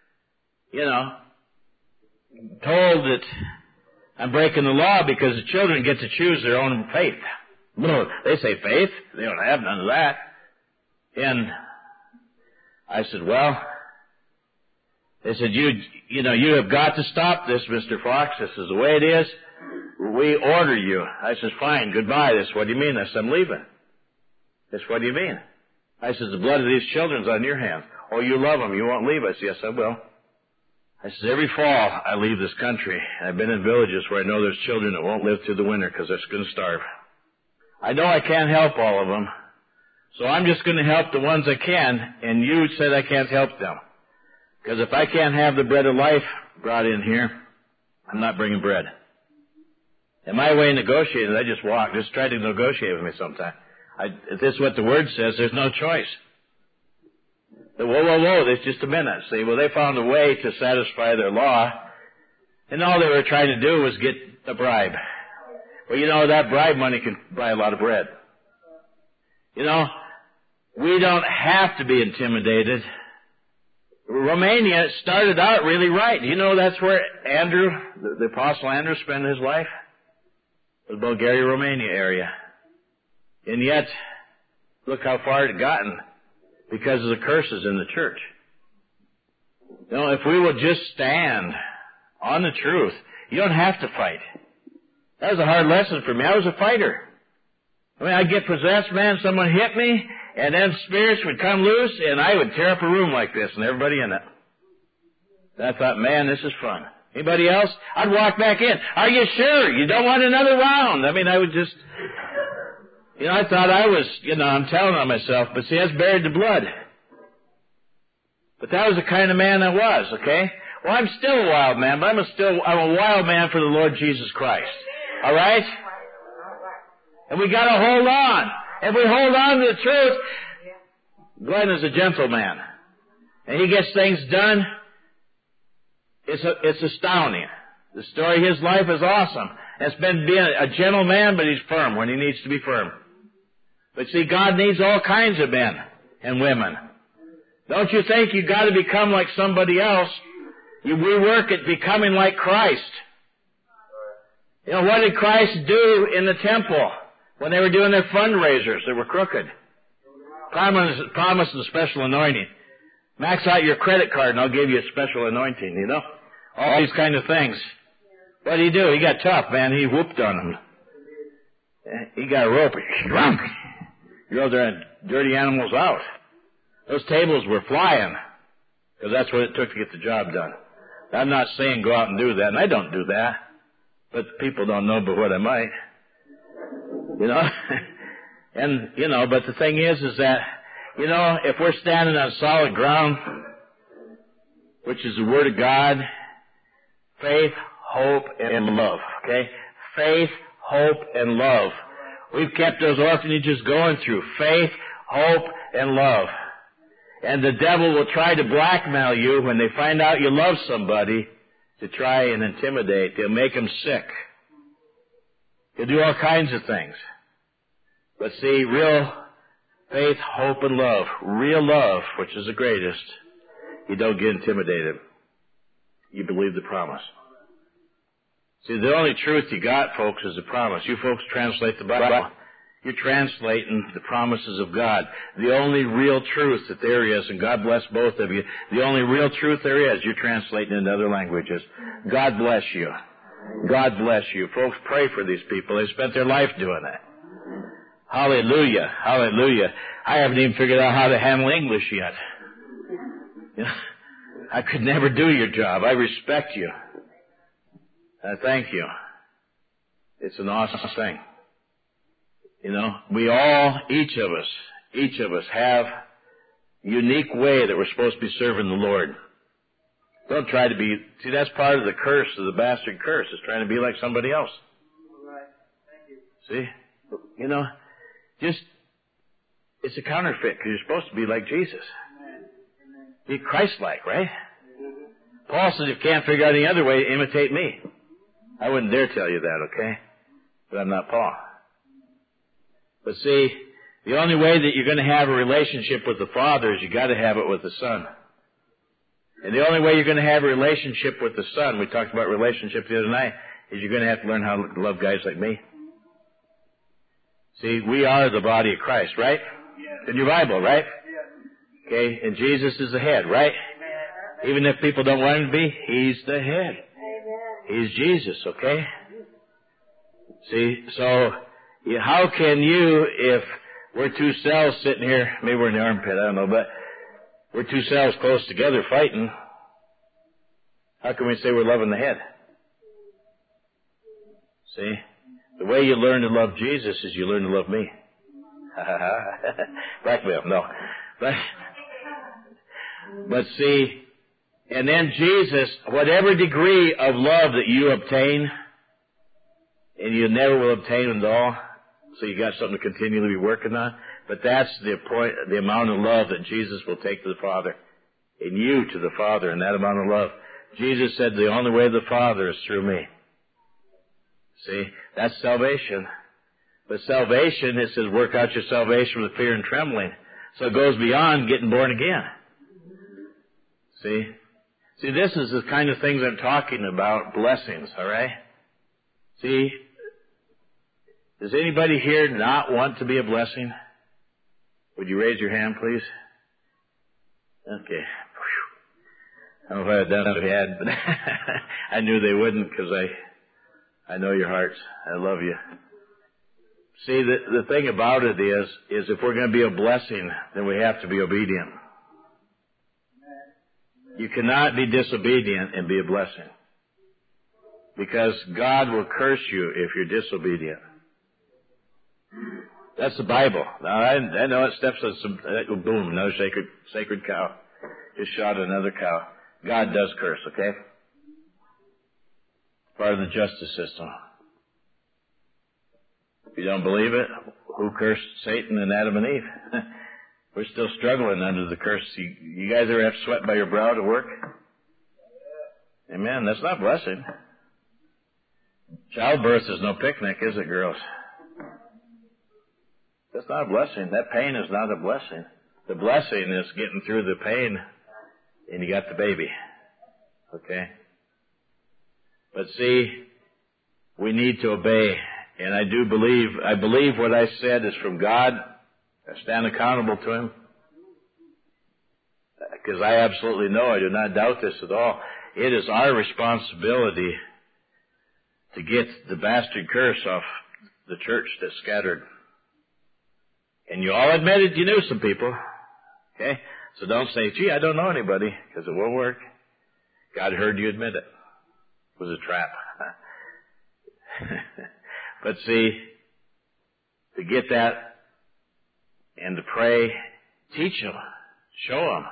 told that I'm breaking the law because the children get to choose their own faith. No, they say faith. They don't have none of that. And I said, well, they said, you have got to stop this, Mr. Fox. This is the way it is. We order you. I said, fine, goodbye. This, what do you mean? I said, I'm leaving. This, what do you mean? I said, the blood of these children's on your hands. Oh, you love them. You won't leave us. Yes, I will. I said, every fall I leave this country. I've been in villages where I know there's children that won't live through the winter because they're going to starve. I know I can't help all of them, so I'm just going to help the ones I can, and you said I can't help them. Because if I can't have the bread of life brought in here, I'm not bringing bread. And my way of negotiating, I just walk. Just try to negotiate with me sometime. If this is what the Word says, there's no choice. Whoa, there's just a minute. See, well, they found a way to satisfy their law, and all they were trying to do was get a bribe. Well, that bribe money can buy a lot of bread. We don't have to be intimidated. Romania started out really right. That's where Andrew, the Apostle Andrew, spent his life? The Bulgaria, Romania area. And yet, look how far it had gotten because of the curses in the church. If we will just stand on the truth, you don't have to fight. That was a hard lesson for me. I was a fighter. I'd get possessed, man, someone hit me, and then spirits would come loose, and I would tear up a room like this, and everybody in it. And I thought, man, this is fun. Anybody else? I'd walk back in. Are you sure? You don't want another round? I would just, I thought I was, I'm telling on myself, but see, that's buried the blood. But that was the kind of man I was, okay? Well, I'm still a wild man, but I'm a wild man for the Lord Jesus Christ. All right? And we got to hold on. If we hold on to the truth, Glenn is a gentleman, and he gets things done. It's astounding. The story of his life is awesome. It's been being a gentleman, but he's firm when he needs to be firm. But see, God needs all kinds of men and women. Don't you think you got to become like somebody else? We work at becoming like Christ. What did Christ do in the temple when they were doing their fundraisers? They were crooked. Promise a special anointing. Max out your credit card and I'll give you a special anointing, All these kind of things. What did he do? He got tough, man. He whooped on them. He got a rope. He drove their dirty animals out. Those tables were flying because that's what it took to get the job done. I'm not saying go out and do that, and I don't do that. But people don't know but what I might. And, but the thing is that, if we're standing on solid ground, which is the Word of God, faith, hope, and love, okay? Faith, hope, and love. We've kept those orphanages going through faith, hope, and love. And the devil will try to blackmail you when they find out you love somebody to try and intimidate. They'll make them sick. They'll do all kinds of things. But see, real faith, hope, and love, real love, which is the greatest, you don't get intimidated. You believe the promise. See, the only truth you got, folks, is the promise. You folks translate the Bible. You're translating the promises of God. The only real truth that there is, and God bless both of you, the only real truth there is, you're translating into other languages. God bless you. God bless you. Folks, pray for these people. They spent their life doing that. Hallelujah. Hallelujah. I haven't even figured out how to handle English yet. You know, I could never do your job. I respect you. I thank you. It's an awesome thing. You know, we all, each of us have a unique way that we're supposed to be serving the Lord. Don't try to be, see, that's part of the curse, of the bastard curse, is trying to be like somebody else. Right. Thank you. See? You know, just, it's a counterfeit, because you're supposed to be like Jesus. Amen. Be Christ-like, right? Paul says, if you can't figure out any other way, imitate me. I wouldn't dare tell you that, okay? But I'm not Paul. But see, the only way that you're going to have a relationship with the Father is you got to have it with the Son. And the only way you're going to have a relationship with the Son, we talked about relationships the other night, is you're going to have to learn how to love guys like me. See, we are the body of Christ, right? Yes. In your Bible, right? Yes. Okay, and Jesus is the head, right? Even if people don't want him to be, he's the head. He's Jesus, okay? See, so how can you, if we're two cells sitting here, maybe we're in the armpit, I don't know, but we're two cells close together fighting, how can we say we're loving the head? See? The way you learn to love Jesus is you learn to love me. Blackmail, no. But see, and then Jesus, whatever degree of love that you obtain, and you never will obtain it all, so you got something to continually be working on, but that's the amount of love that Jesus will take to the Father, and you to the Father, and that amount of love. Jesus said the only way to the Father is through me. See, that's salvation. But salvation, it says, work out your salvation with fear and trembling. So it goes beyond getting born again. See? See, this is the kind of things I'm talking about, blessings, all right? See, does anybody here not want to be a blessing? Would you raise your hand, please? Okay. I don't know if I had done it if you had, but I knew they wouldn't because I know your hearts. I love you. See, the thing about it is if we're going to be a blessing, then we have to be obedient. You cannot be disobedient and be a blessing. Because God will curse you if you're disobedient. That's the Bible. Now, I know it steps on some, boom, another sacred cow. Just shot another cow. God does curse, okay? Part of the justice system. If you don't believe it, who cursed Satan and Adam and Eve? We're still struggling under the curse. You guys ever have sweat by your brow to work? Amen. That's not blessing. Childbirth is no picnic, is it, girls? That's not a blessing. That pain is not a blessing. The blessing is getting through the pain and you got the baby. Okay? But see, we need to obey. And I believe what I said is from God. I stand accountable to Him. Because I absolutely know, I do not doubt this at all. It is our responsibility to get the bastard curse off the church that's scattered. And you all admitted you knew some people. Okay? So don't say, gee, I don't know anybody, because it won't work. God heard you admit it. It was a trap. But see, to get that and to pray, teach them, show them,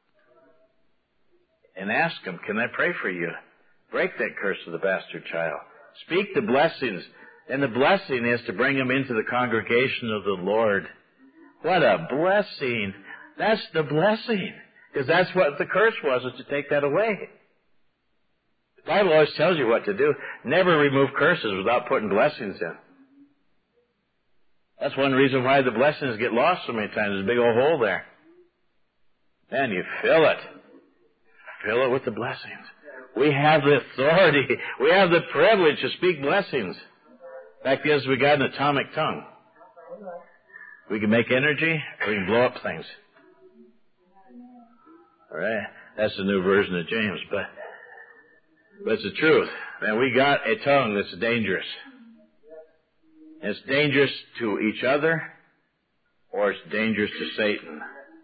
and ask them, can I pray for you? Break that curse of the bastard child. Speak the blessings. And the blessing is to bring them into the congregation of the Lord. What a blessing. That's the blessing. Because that's what the curse was, is to take that away. The Bible always tells you what to do. Never remove curses without putting blessings in. That's one reason why the blessings get lost so many times. There's a big old hole there. Then you fill it. Fill it with the blessings. We have the authority. We have the privilege to speak blessings. The fact is, we got an atomic tongue. We can make energy, or we can blow up things. All right? That's the new version of James, but it's the truth. Man, we got a tongue that's dangerous. It's dangerous to each other, or it's dangerous to Satan.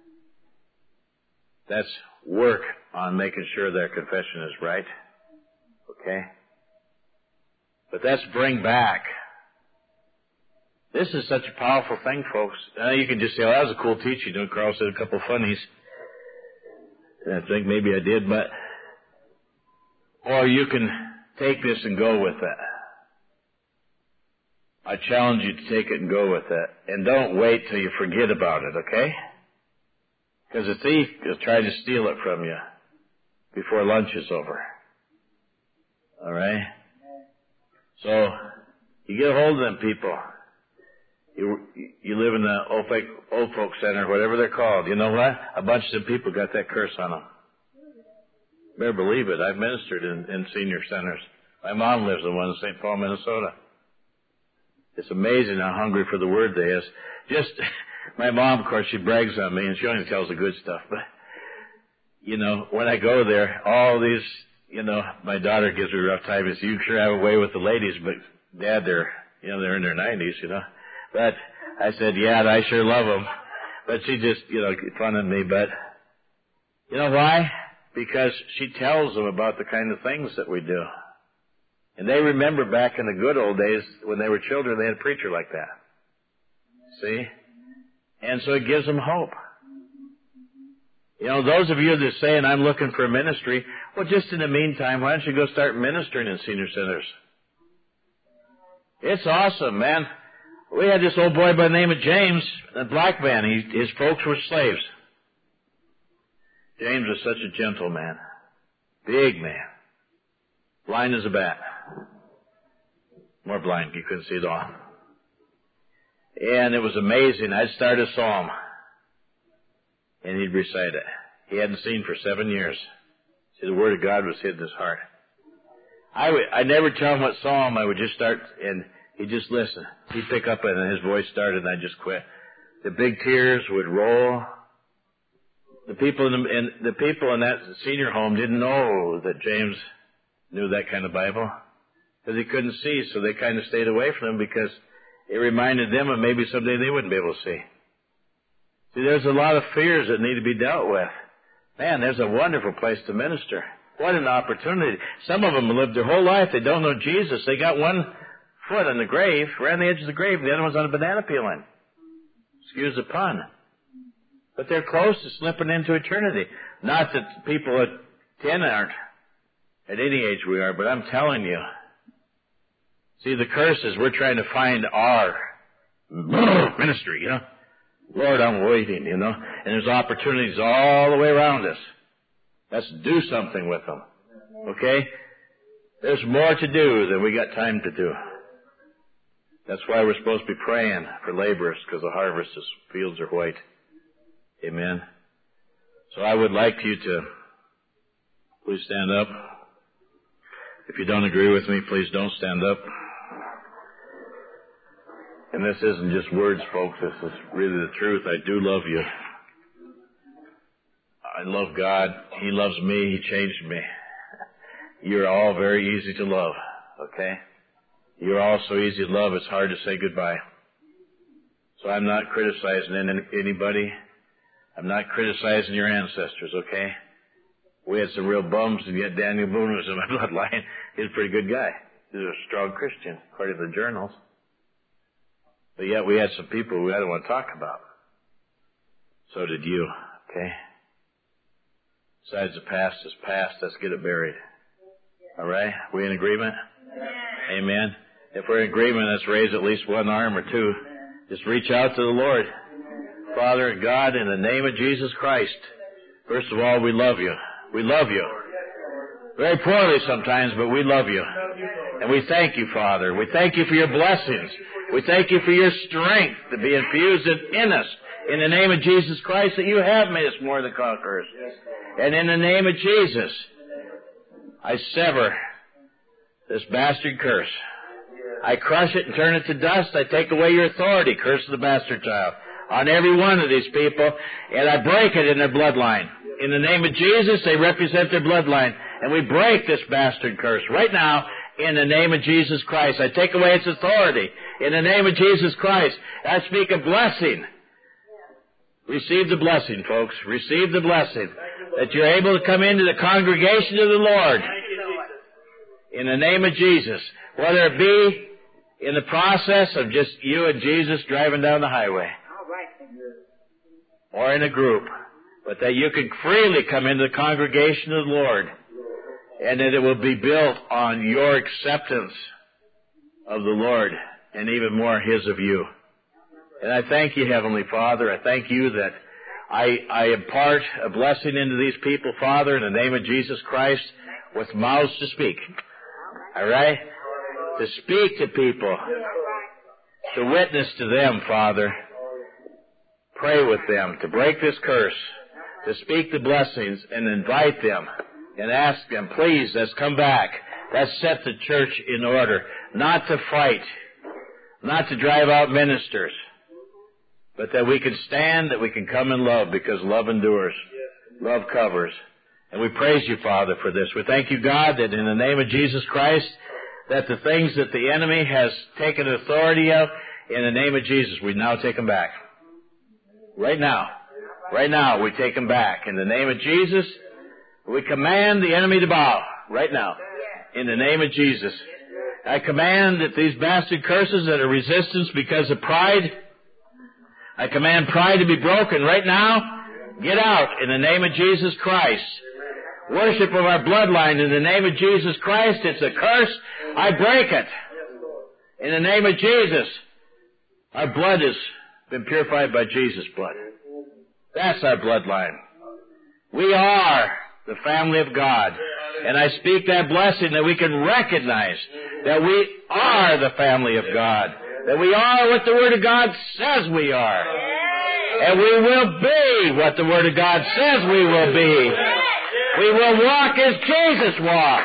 That's work on making sure their confession is right. Okay? But that's bring back. This is such a powerful thing, folks. You can just say, oh, that was a cool teaching. You know, Carl said a couple of funnies. And I think maybe I did, but... Or you can take this and go with it. I challenge you to take it and go with it. And don't wait till you forget about it, okay? Because the thief will try to steal it from you before lunch is over. All right? So, you get a hold of them people. You live in the old folk center, whatever they're called. You know what? A bunch of them people got that curse on them. Better believe it. I've ministered in senior centers. My mom lives in one in St. Paul, Minnesota. It's amazing how hungry for the Word they is. Just, my mom, of course, she brags on me, and she only tells the good stuff. But, you know, when I go there, all these, you know, my daughter gives me a rough time. It's, you sure have a way with the ladies, but Dad, they're in their 90s, you know. But I said, yeah, I sure love them. But she just, you know, fun at me. But you know why? Because she tells them about the kind of things that we do. And they remember back in the good old days when they were children, they had a preacher like that. See? And so it gives them hope. You know, those of you that are saying, I'm looking for a ministry, well, just in the meantime, why don't you go start ministering in senior centers? It's awesome, man. We had this old boy by the name of James, a black man. His folks were slaves. James was such a gentle man. Big man. Blind as a bat. More blind, you couldn't see it all. And it was amazing. I'd start a psalm, and he'd recite it. He hadn't seen for 7 years. See, the Word of God was hid in his heart. I'd never tell him what psalm. I would just start, and he'd just listen. He'd pick up it, and his voice started, and I'd just quit. The big tears would roll. The people in that senior home didn't know that James knew that kind of Bible, because he couldn't see, so they kind of stayed away from him because it reminded them of maybe someday they wouldn't be able to see. See, there's a lot of fears that need to be dealt with. Man, there's a wonderful place to minister. What an opportunity. Some of them lived their whole life. They don't know Jesus. They got one foot on the grave, right on the edge of the grave, and the other one's on a banana peeling. Excuse the pun. But they're close to slipping into eternity. Not that people at 10 aren't. At any age we are, but I'm telling you. See, the curse is we're trying to find our ministry, you know. Lord, I'm waiting, you know. And there's opportunities all the way around us. Let's do something with them. Okay? There's more to do than we got time to do. That's why we're supposed to be praying for laborers, because the harvest is, fields are white. Amen. So I would like you to please stand up. If you don't agree with me, please don't stand up. And this isn't just words, folks. This is really the truth. I do love you. I love God. He loves me. He changed me. You're all very easy to love, okay? You're all so easy to love, it's hard to say goodbye. So I'm not criticizing anybody. I'm not criticizing your ancestors, okay? We had some real bums, and yet Daniel Boone was in my bloodline. He's a pretty good guy. He's a strong Christian, according to the journals. But yet we had some people we didn't want to talk about. So did you, okay? Besides, the past is past. Let's get it buried. All right? We in agreement? Amen. If we're in agreement, let's raise at least one arm or two. Just reach out to the Lord. Father God, in the name of Jesus Christ, first of all, we love you. We love you. Very poorly sometimes, but we love you. And we thank you, Father. We thank you for your blessings. We thank you for your strength to be infused in us. In the name of Jesus Christ, that you have made us more than conquerors. And in the name of Jesus, I sever this bastard curse. I crush it and turn it to dust. I take away your authority, curse of the bastard child, on every one of these people, and I break it in their bloodline. In the name of Jesus, they represent their bloodline, and we break this bastard curse right now in the name of Jesus Christ. I take away its authority in the name of Jesus Christ. I speak a blessing. Receive the blessing, folks. Receive the blessing that you're able to come into the congregation of the Lord in the name of Jesus, whether it be in the process of just you and Jesus driving down the highway or in a group, but that you can freely come into the congregation of the Lord, and that it will be built on your acceptance of the Lord and even more His of you. And I thank you, Heavenly Father. I thank you that I impart a blessing into these people, Father, in the name of Jesus Christ, with mouths to speak. All right? To speak to people, to witness to them, Father. Pray with them, to break this curse, to speak the blessings and invite them and ask them, please, let's come back. Let's set the church in order. Not to fight, not to drive out ministers, but that we can stand, that we can come in love, because love endures. Love covers. And we praise you, Father, for this. We thank you, God, that in the name of Jesus Christ, that the things that the enemy has taken authority of, in the name of Jesus, we now take them back. Right now. Right now, we take them back. In the name of Jesus, we command the enemy to bow. Right now. In the name of Jesus. I command that these bastard curses that are resistance because of pride, I command pride to be broken right now. Get out in the name of Jesus Christ. Worship of our bloodline in the name of Jesus Christ. It's a curse. I break it. In the name of Jesus. Our blood has been purified by Jesus' blood. That's our bloodline. We are the family of God. And I speak that blessing that we can recognize that we are the family of God. That we are what the Word of God says we are. And we will be what the Word of God says we will be. We will walk as Jesus walked.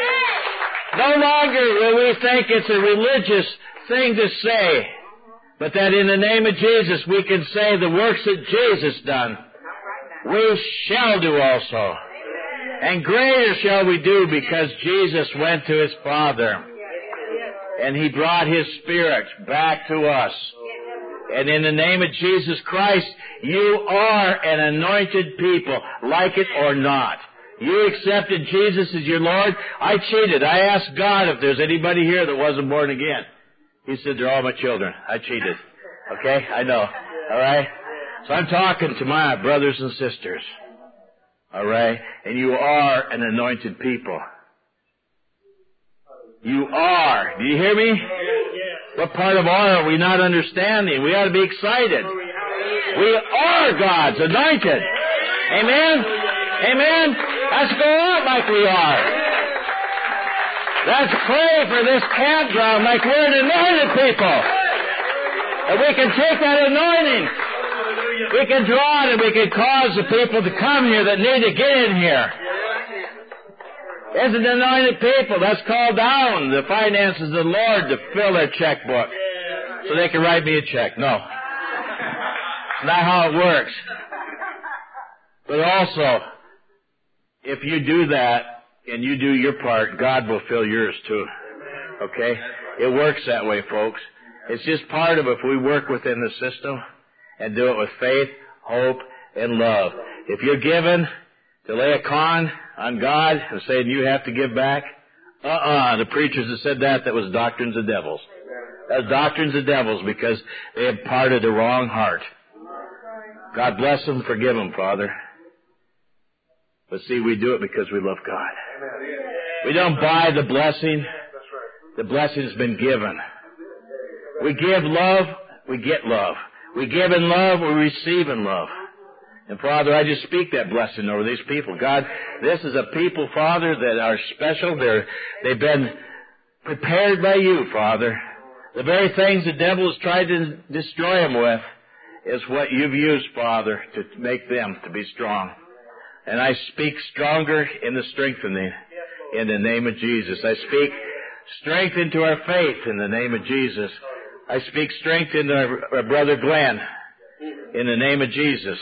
No longer will we think it's a religious thing to say, but that in the name of Jesus we can say the works that Jesus done, we shall do also. And greater shall we do, because Jesus went to His Father. And He brought His Spirit back to us. And in the name of Jesus Christ, you are an anointed people, like it or not. You accepted Jesus as your Lord. I cheated. I asked God if there's anybody here that wasn't born again. He said, they're all my children. I cheated. Okay? I know. All right? So I'm talking to my brothers and sisters. All right? And you are an anointed people. You are. Do you hear me? What part of are we not understanding? We ought to be excited. We are God's anointed. Amen? Amen? Let's go out like we are. Let's pray for this campground like we're an anointed people. And we can take that anointing. We can draw it and we can cause the people to come here that need to get in here. As an anointed people, let's call down the finances of the Lord to fill their checkbook so they can write me a check. No. Not how it works. But also, if you do that and you do your part, God will fill yours too. Okay? It works that way, folks. It's just part of if we work within the system and do it with faith, hope, and love. If you're given to lay a con on God and saying you have to give back, the preachers that said that was doctrines of devils. That was doctrines of devils because they had parted the wrong heart. God bless them, forgive them, Father. But see, we do it because we love God. We don't buy the blessing. The blessing's been given. We give love, we get love. We give in love, we receive in love. And Father, I just speak that blessing over these people. God, this is a people, Father, that are special. They've been prepared by you, Father. The very things the devil has tried to destroy them with is what you've used, Father, to make them to be strong. And I speak stronger in the strengthening. in the name of Jesus. I speak strength into our faith in the name of Jesus. I speak strength into our brother Glenn in the name of Jesus.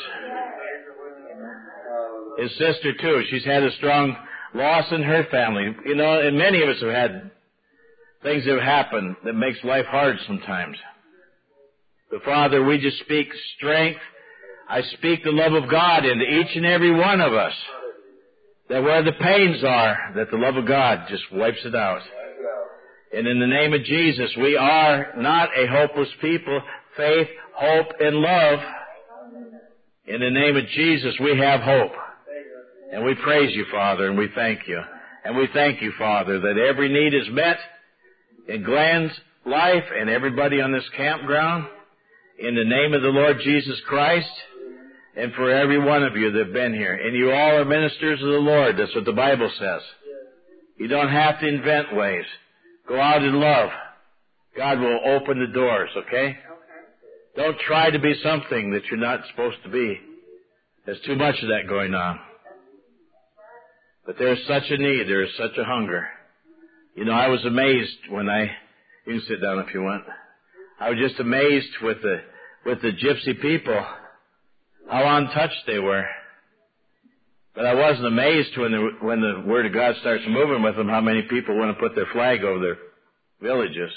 His sister too. She's had a strong loss in her family. You know, and many of us have had things that have happened that makes life hard sometimes. But Father, we just speak strength. I speak the love of God into each and every one of us. That where the pains are, that the love of God just wipes it out. And in the name of Jesus, we are not a hopeless people. Faith, hope, and love. In the name of Jesus, we have hope. And we praise you, Father, and we thank you. And we thank you, Father, that every need is met in Glenn's life and everybody on this campground. In the name of the Lord Jesus Christ, and for every one of you that have been here. And you all are ministers of the Lord. That's what the Bible says. You don't have to invent ways. Go out in love. God will open the doors, okay? Don't try to be something that you're not supposed to be. There's too much of that going on. But there's such a need. There is such a hunger. You know, I was amazed when you can sit down if you want. I was just amazed with the gypsy people, how untouched they were. But I wasn't amazed when the Word of God starts moving with them, how many people want to put their flag over their villages.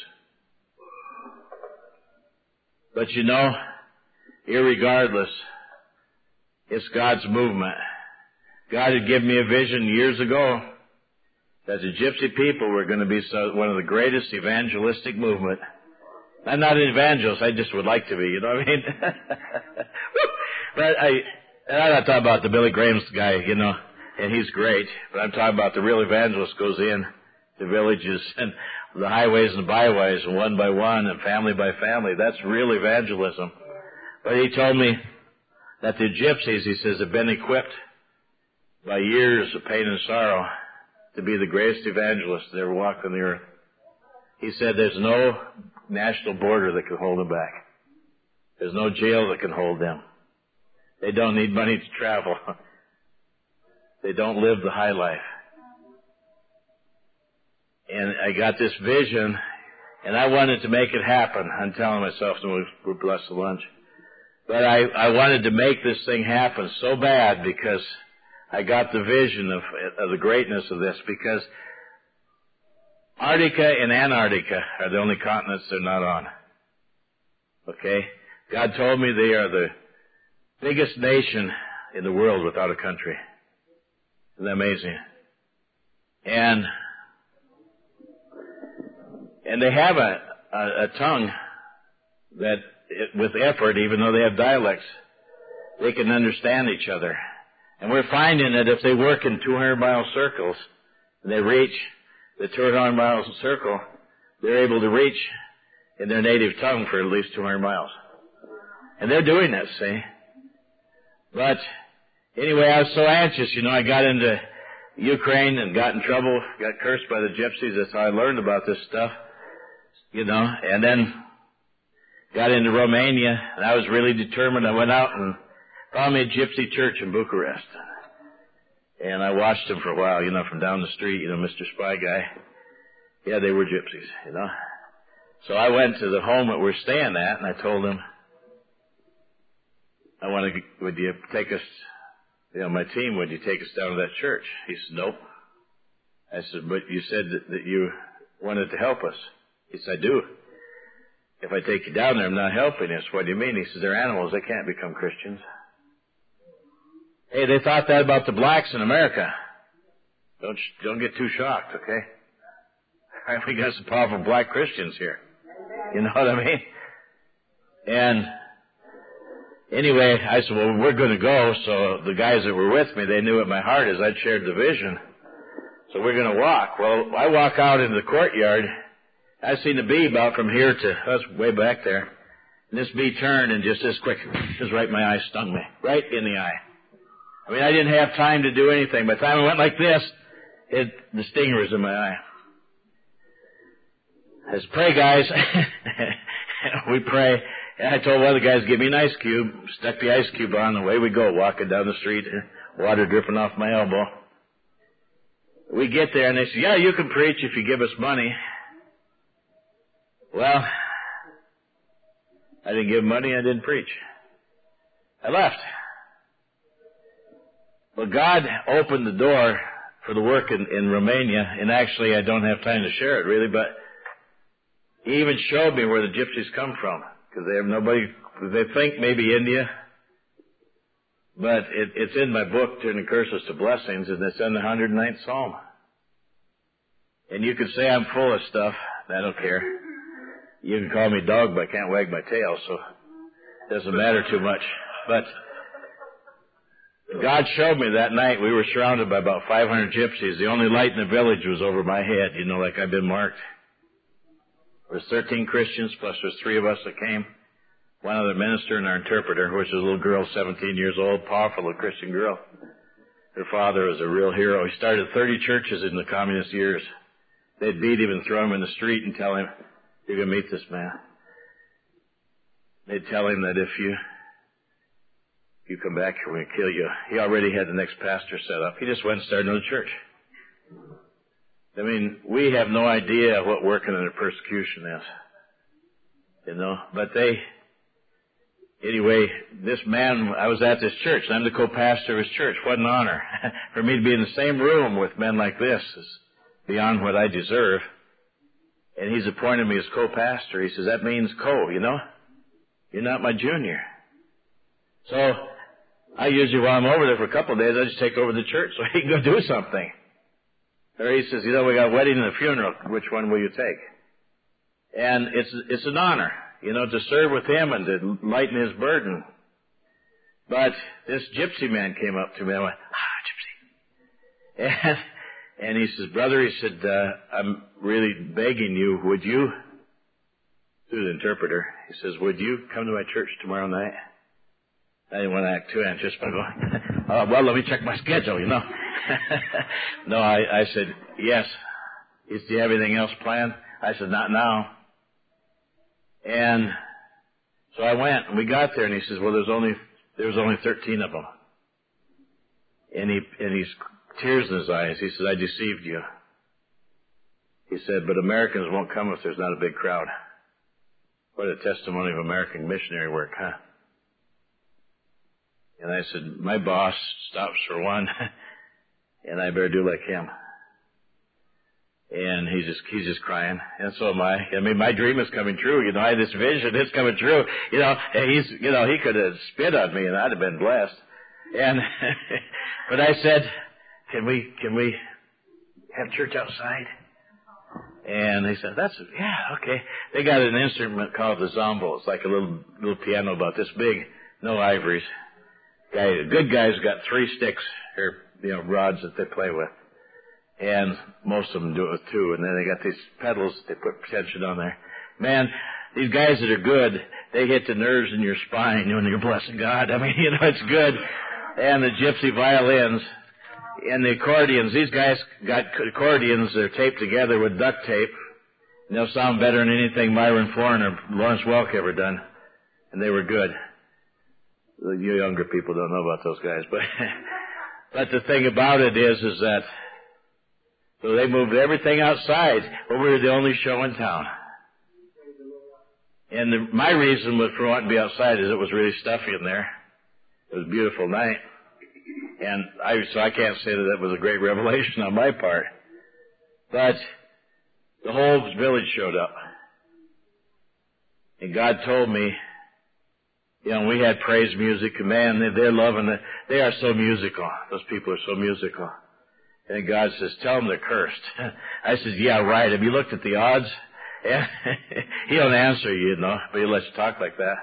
But you know, irregardless, it's God's movement. God had given me a vision years ago that the gypsy people were going to be one of the greatest evangelistic movement. I'm not an evangelist, I just would like to be, you know what I mean? But I'm not talking about the Billy Graham's guy, you know, and he's great, but I'm talking about the real evangelist goes in the villages and the highways and byways, and one by one and family by family. That's real evangelism. But he told me that the gypsies, he says, have been equipped by years of pain and sorrow to be the greatest evangelists that ever walked on the earth. He said there's no national border that can hold them back. There's no jail that can hold them. They don't need money to travel. They don't live the high life. And I got this vision, and I wanted to make it happen. I'm telling myself, we're blessed with lunch. But I wanted to make this thing happen so bad because I got the vision of the greatness of this, because Antarctica and Antarctica are the only continents they're not on. Okay? God told me they are the biggest nation in the world without a country. Isn't that amazing? And they have a tongue that, with effort, even though they have dialects, they can understand each other. And we're finding that if they work in 200-mile circles, and they reach the 200-mile circle, they're able to reach in their native tongue for at least 200 miles. And they're doing this, see? But anyway, I was so anxious, you know, I got into Ukraine and got in trouble, got cursed by the gypsies. That's how I learned about this stuff, you know, and then got into Romania, and I was really determined. I went out and found me a gypsy church in Bucharest. And I watched them for a while, you know, from down the street, you know, Mr. Spy Guy. Yeah, they were gypsies, you know. So I went to the home that we're staying at, and I told him, would you take us, you know, my team, would you take us down to that church? He said, nope. I said, but you said that you wanted to help us. He said, I do. If I take you down there, I'm not helping us. What do you mean? He says, they're animals. They can't become Christians. Hey, they thought that about the blacks in America. Don't get too shocked, okay? We got some powerful black Christians here. You know what I mean? And anyway, I said, well, we're going to go. So the guys that were with me, they knew what my heart is. I'd shared the vision. So we're going to walk. Well, I walk out into the courtyard. I seen a bee about from here to us way back there. And this bee turned and just this quick, just right in my eye, stung me. Right in the eye. I mean, I didn't have time to do anything. By the time I went like this, the stinger was in my eye. I said, pray, guys. We pray. And I told one of the guys, give me an ice cube. Stuck the ice cube on. Away we go, walking down the street, water dripping off my elbow. we get there and they say, yeah, you can preach if you give us money. Well, I didn't give money, I didn't preach. I left. Well, God opened the door for the work in Romania, and actually I don't have time to share it really, but He even showed me where the gypsies come from, because they have nobody, they think maybe India, but it's in my book, Turning Curses to Blessings, and it's in the 109th Psalm. And you could say I'm full of stuff, I don't care. You can call me dog, but I can't wag my tail, so it doesn't matter too much. But God showed me that night we were surrounded by about 500 gypsies. The only light in the village was over my head, like I've been marked. There was 13 Christians, plus there's 3 of us that came. One other minister and our interpreter, which was a little girl, 17 years old, powerful little Christian girl. Her father was a real hero. He started 30 churches in the communist years. They'd beat him and throw him in the street and tell him, you're going to meet this man. They'd tell him that if you come back here, we're going to kill you. He already had the next pastor set up. He just went and started another church. I mean, we have no idea what working under persecution is. But anyway, this man, I was at this church, and I'm the co-pastor of his church. What an honor. For me to be in the same room with men like this is beyond what I deserve. And he's appointed me as co-pastor. He says, that means you're not my junior. So I usually, while I'm over there for a couple of days, I just take over the church so he can go do something. Or he says, we got a wedding and a funeral. Which one will you take? And it's an honor, to serve with him and to lighten his burden. But this gypsy man came up to me. I went, gypsy. And he says, brother, he said, I'm really begging you, would you, through the interpreter, he says, would you come to my church tomorrow night? I didn't want to act too anxious, but I go, well, let me check my schedule, No, I said, yes. He said, do you have anything else planned? I said, not now. And so I went, and we got there, and he says, well, there was only 13 of them. And he's tears in his eyes. He said, I deceived you. He said, but Americans won't come if there's not a big crowd. What a testimony of American missionary work, huh? And I said, my boss stops for one, and I better do like him. And he's just crying, and so am I. I mean, my dream is coming true. I had this vision, it's coming true. And he could have spit on me, and I'd have been blessed. And but I said, can we have church outside? And they said, yeah, okay. They got an instrument called the zombo. It's like a little piano about this big, no ivories. Good guys got 3 sticks, or rods that they play with. And most of them do it with 2. And then they got these pedals they put tension on there. Man, these guys that are good, they hit the nerves in your spine when you're blessing God. I mean, it's good. And the gypsy violins and the accordions. These guys got accordions that are taped together with duct tape. And they'll sound better than anything Myron Florin or Lawrence Welk ever done. And they were good. You younger people don't know about those guys, but the thing about it is that so they moved everything outside. Well, we were the only show in town, and my reason for wanting to be outside is it was really stuffy in there. It was a beautiful night, and so I can't say that was a great revelation on my part, but the whole village showed up, and God told me. We had praise music, and man, they're loving it. They are so musical. Those people are so musical. And God says, tell them they're cursed. I said, yeah, right. Have you looked at the odds? Yeah. He don't answer you, but he lets you talk like that.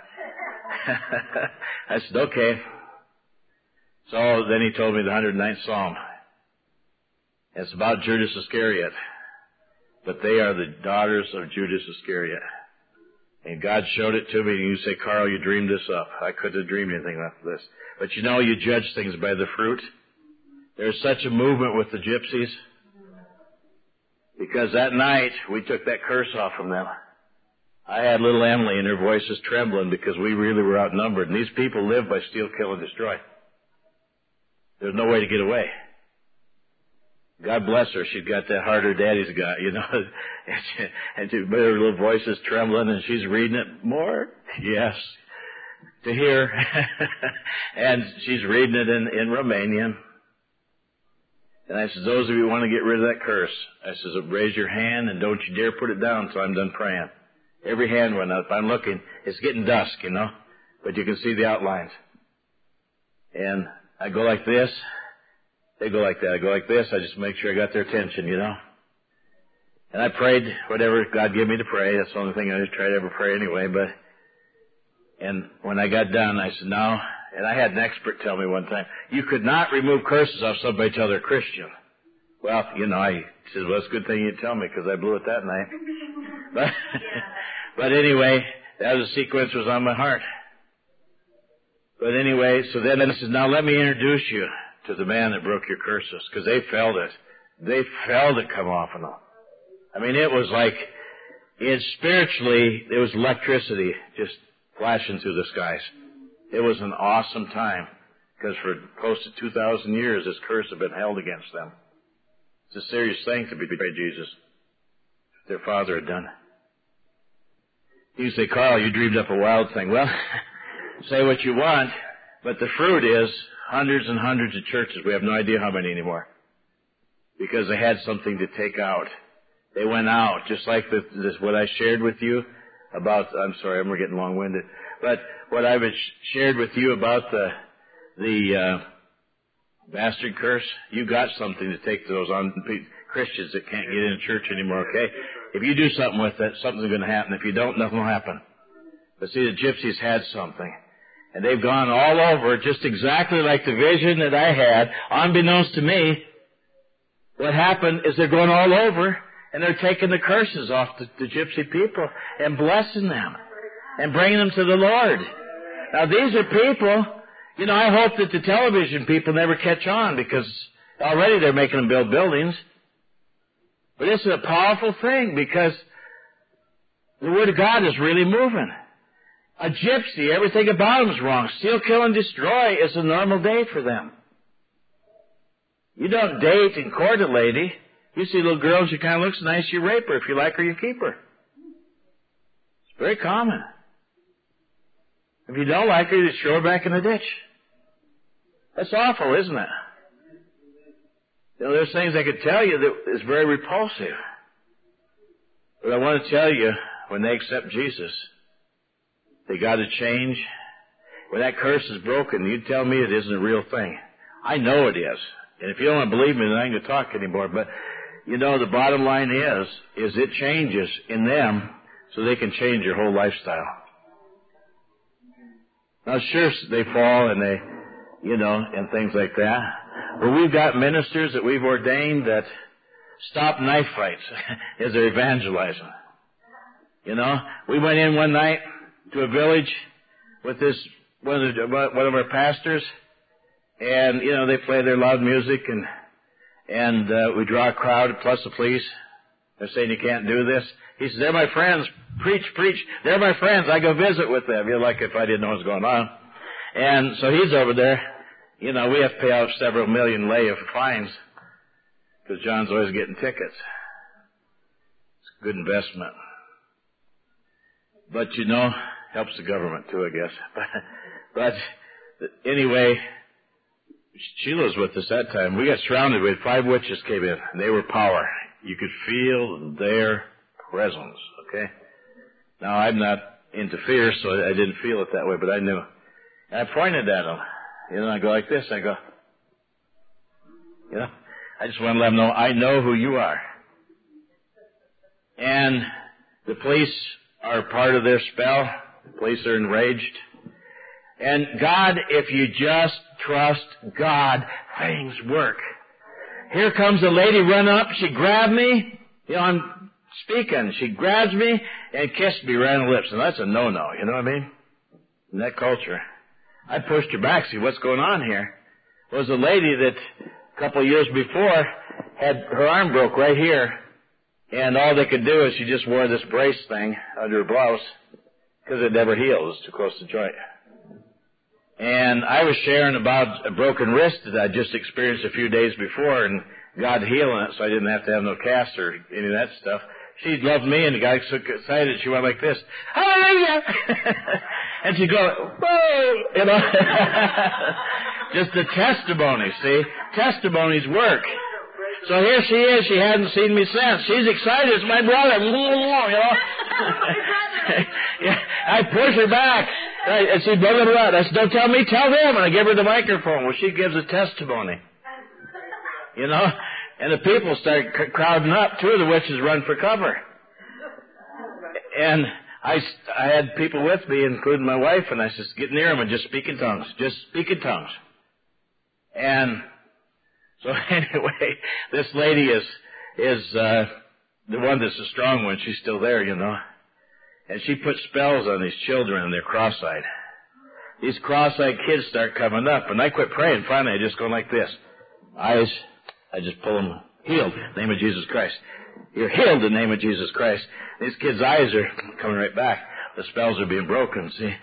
I said, okay. So then he told me the 109th Psalm. It's about Judas Iscariot. But they are the daughters of Judas Iscariot. And God showed it to me, and you say, Carl, you dreamed this up. I couldn't have dreamed anything like this. But you judge things by the fruit. There's such a movement with the gypsies. Because that night, we took that curse off from them. I had little Emily, and her voice was trembling because we really were outnumbered. And these people live by steal, kill, and destroy. There's no way to get away. God bless her. She's got that heart her daddy's got, you know. And her little voice is trembling, and she's reading it more. Yes. To hear. And she's reading it in Romanian. And I said, those of you who want to get rid of that curse, I said, raise your hand and don't you dare put it down until I'm done praying. Every hand went up. I'm looking. It's getting dusk, you know, but you can see the outlines. And I go like this. They go like that. I go like this. I just make sure I got their attention, you know. And I prayed whatever God gave me to pray. That's the only thing I just try to ever pray anyway. And when I got done, I said, now, and I had an expert tell me one time, you could not remove curses off somebody till they're Christian. Well, you know, I said, well, it's a good thing you tell me because I blew it that night. But anyway, that was a sequence was on my heart. But anyway, so then I said, now let me introduce you to the man that broke your curses, because they felt it. They felt it come off of them. I mean, it was like, spiritually, it was electricity just flashing through the skies. It was an awesome time, because for close to 2,000 years, this curse had been held against them. It's a serious thing to betray Jesus. Their father had done. You say, Carl, you dreamed up a wild thing. Well, say what you want, but the fruit is hundreds and hundreds of churches. We have no idea how many anymore, because they had something to take out. They went out, just like what I shared with you about, I'm sorry, I'm getting long-winded, but what I shared with you about the bastard curse, you got something to take to those Christians that can't get in church anymore, okay? If you do something with it, something's going to happen. If you don't, nothing will happen. But see, the gypsies had something. And they've gone all over, just exactly like the vision that I had, unbeknownst to me. What happened is they're going all over, and they're taking the curses off the gypsy people and blessing them and bringing them to the Lord. Now, these are people, you know, I hope that the television people never catch on, because already they're making them build buildings. But this is a powerful thing, because the Word of God is really moving. A gypsy, everything about him is wrong. Steal, kill, and destroy is a normal day for them. You don't date and court a lady. You see little girls, she kind of looks nice, you rape her. If you like her, you keep her. It's very common. If you don't like her, you just throw her back in the ditch. That's awful, isn't it? You know, there's things I could tell you that is very repulsive. But I want to tell you, when they accept Jesus, they got to change. When that curse is broken, you tell me it isn't a real thing. I know it is. And if you don't want to believe me, then I ain't going to talk anymore. But, you know, the bottom line is it changes in them so they can change your whole lifestyle. Now, sure, they fall and they, you know, and things like that. But we've got ministers that we've ordained that stop knife fights as they're evangelizing. You know, we went in one night to a village with one of our pastors, and, you know, they play their loud music, and we draw a crowd plus the police. They're saying you can't do this. He says, they're my friends. Preach. They're my friends. I go visit with them. You're like if I didn't know what's going on. And so he's over there. You know, we have to pay out several million lei of fines because John's always getting tickets. It's a good investment. But, you know, helps the government too, I guess. But anyway, Sheila was with us that time. We got surrounded. We had 5 witches came in. And they were power. You could feel their presence, okay? Now, I'm not into fear, so I didn't feel it that way, but I knew. And I pointed at them. You know, I go like this. I go, you know, I just want to let them know, I know who you are. And the police are part of their spell. The police are enraged. And God, if you just trust God, things work. Here comes a lady run up. She grabbed me. You know, I'm speaking. She grabs me and kissed me right on the lips. And that's a no-no. You know what I mean? In that culture. I pushed her back, see what's going on here. It was a lady that a couple of years before had her arm broke right here. And all they could do is she just wore this brace thing under her blouse because it never healed. It was too close to the joint. And I was sharing about a broken wrist that I just experienced a few days before, and God healing it, so I didn't have to have no cast or any of that stuff. She loved me, and got so excited she went like this, hallelujah! And she'd go, whoa! You know, just the testimony. See, testimonies work. So here she is. She hadn't seen me since. She's excited. It's my brother. You know. Yeah, I push her back. And she'd blah, blah, blah. I said, don't tell me, tell them. And I give her the microphone. Well, she gives a testimony. You know? And the people start crowding up. Two of the witches run for cover. And I had people with me, including my wife, and I said, get near them and just speak in tongues. Just speak in tongues. And so anyway, this lady is the one that's the strong one. She's still there, you know. And she puts spells on these children, and they're cross-eyed. These cross-eyed kids start coming up, and I quit praying. Finally, I just go like this. Eyes, I just pull them, healed, in the name of Jesus Christ. You're healed in the name of Jesus Christ. These kids' eyes are coming right back. The spells are being broken, see.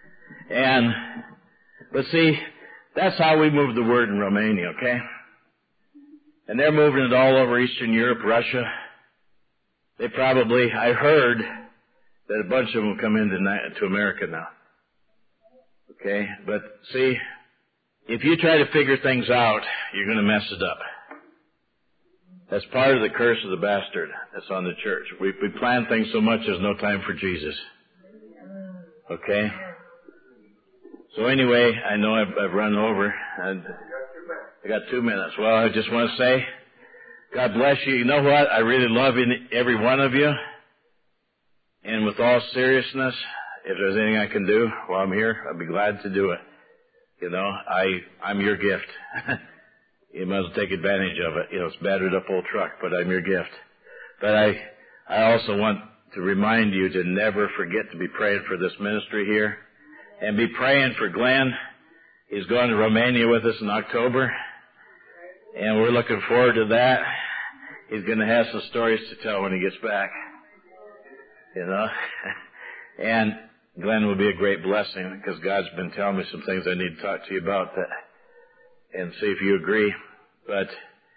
But see, that's how we move the word in Romania, okay? And they're moving it all over Eastern Europe, Russia. They probably, I heard that a bunch of them come into America now. Okay? But see, if you try to figure things out, you're going to mess it up. That's part of the curse of the bastard that's on the church. We plan things so much there's no time for Jesus. Okay? So anyway, I know I've run over, and I got 2 minutes. Well, I just want to say, God bless you. You know what? I really love every one of you. And with all seriousness, if there's anything I can do while I'm here, I'll be glad to do it. You know, I'm your gift. You must take advantage of it. You know, it's battered up old truck, but I'm your gift. But I also want to remind you to never forget to be praying for this ministry here. And be praying for Glenn. He's going to Romania with us in October. And we're looking forward to that. He's going to have some stories to tell when he gets back. You know? And Glenn will be a great blessing because God's been telling me some things I need to talk to you about that. And see if you agree. But,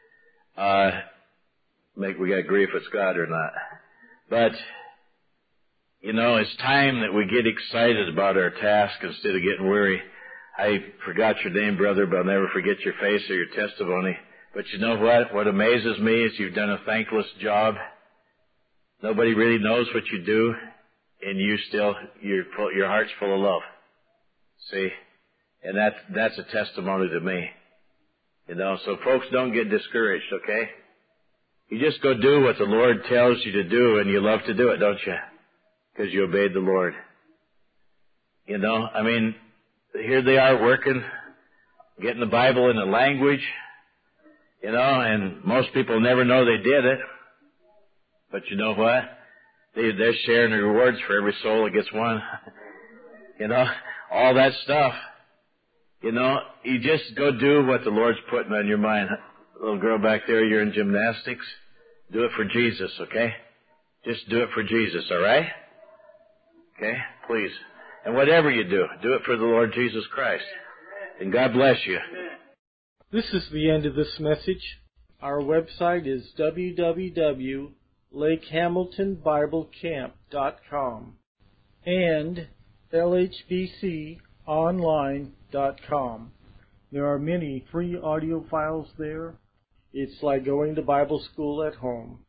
we gotta agree if it's God or not. But, you know, it's time that we get excited about our task instead of getting weary. I forgot your name, brother, but I'll never forget your face or your testimony. But you know what? What amazes me is you've done a thankless job. Nobody really knows what you do, and your heart's full of love. See? And that's a testimony to me. You know, so folks, don't get discouraged, okay? You just go do what the Lord tells you to do, and you love to do it, don't you? Because you obeyed the Lord. You know, I mean, here they are working, getting the Bible in a language, you know, and most people never know they did it. But you know what? They're sharing the rewards for every soul that gets one. You know, all that stuff. You know, you just go do what the Lord's putting on your mind. Little girl back there, you're in gymnastics. Do it for Jesus, okay? Just do it for Jesus, all right? Okay? Please. And whatever you do it for the Lord Jesus Christ. And God bless you. This is the end of this message. Our website is www.lakehamiltonbiblecamp.com and lhbconline.com. There are many free audio files there. It's like going to Bible school at home.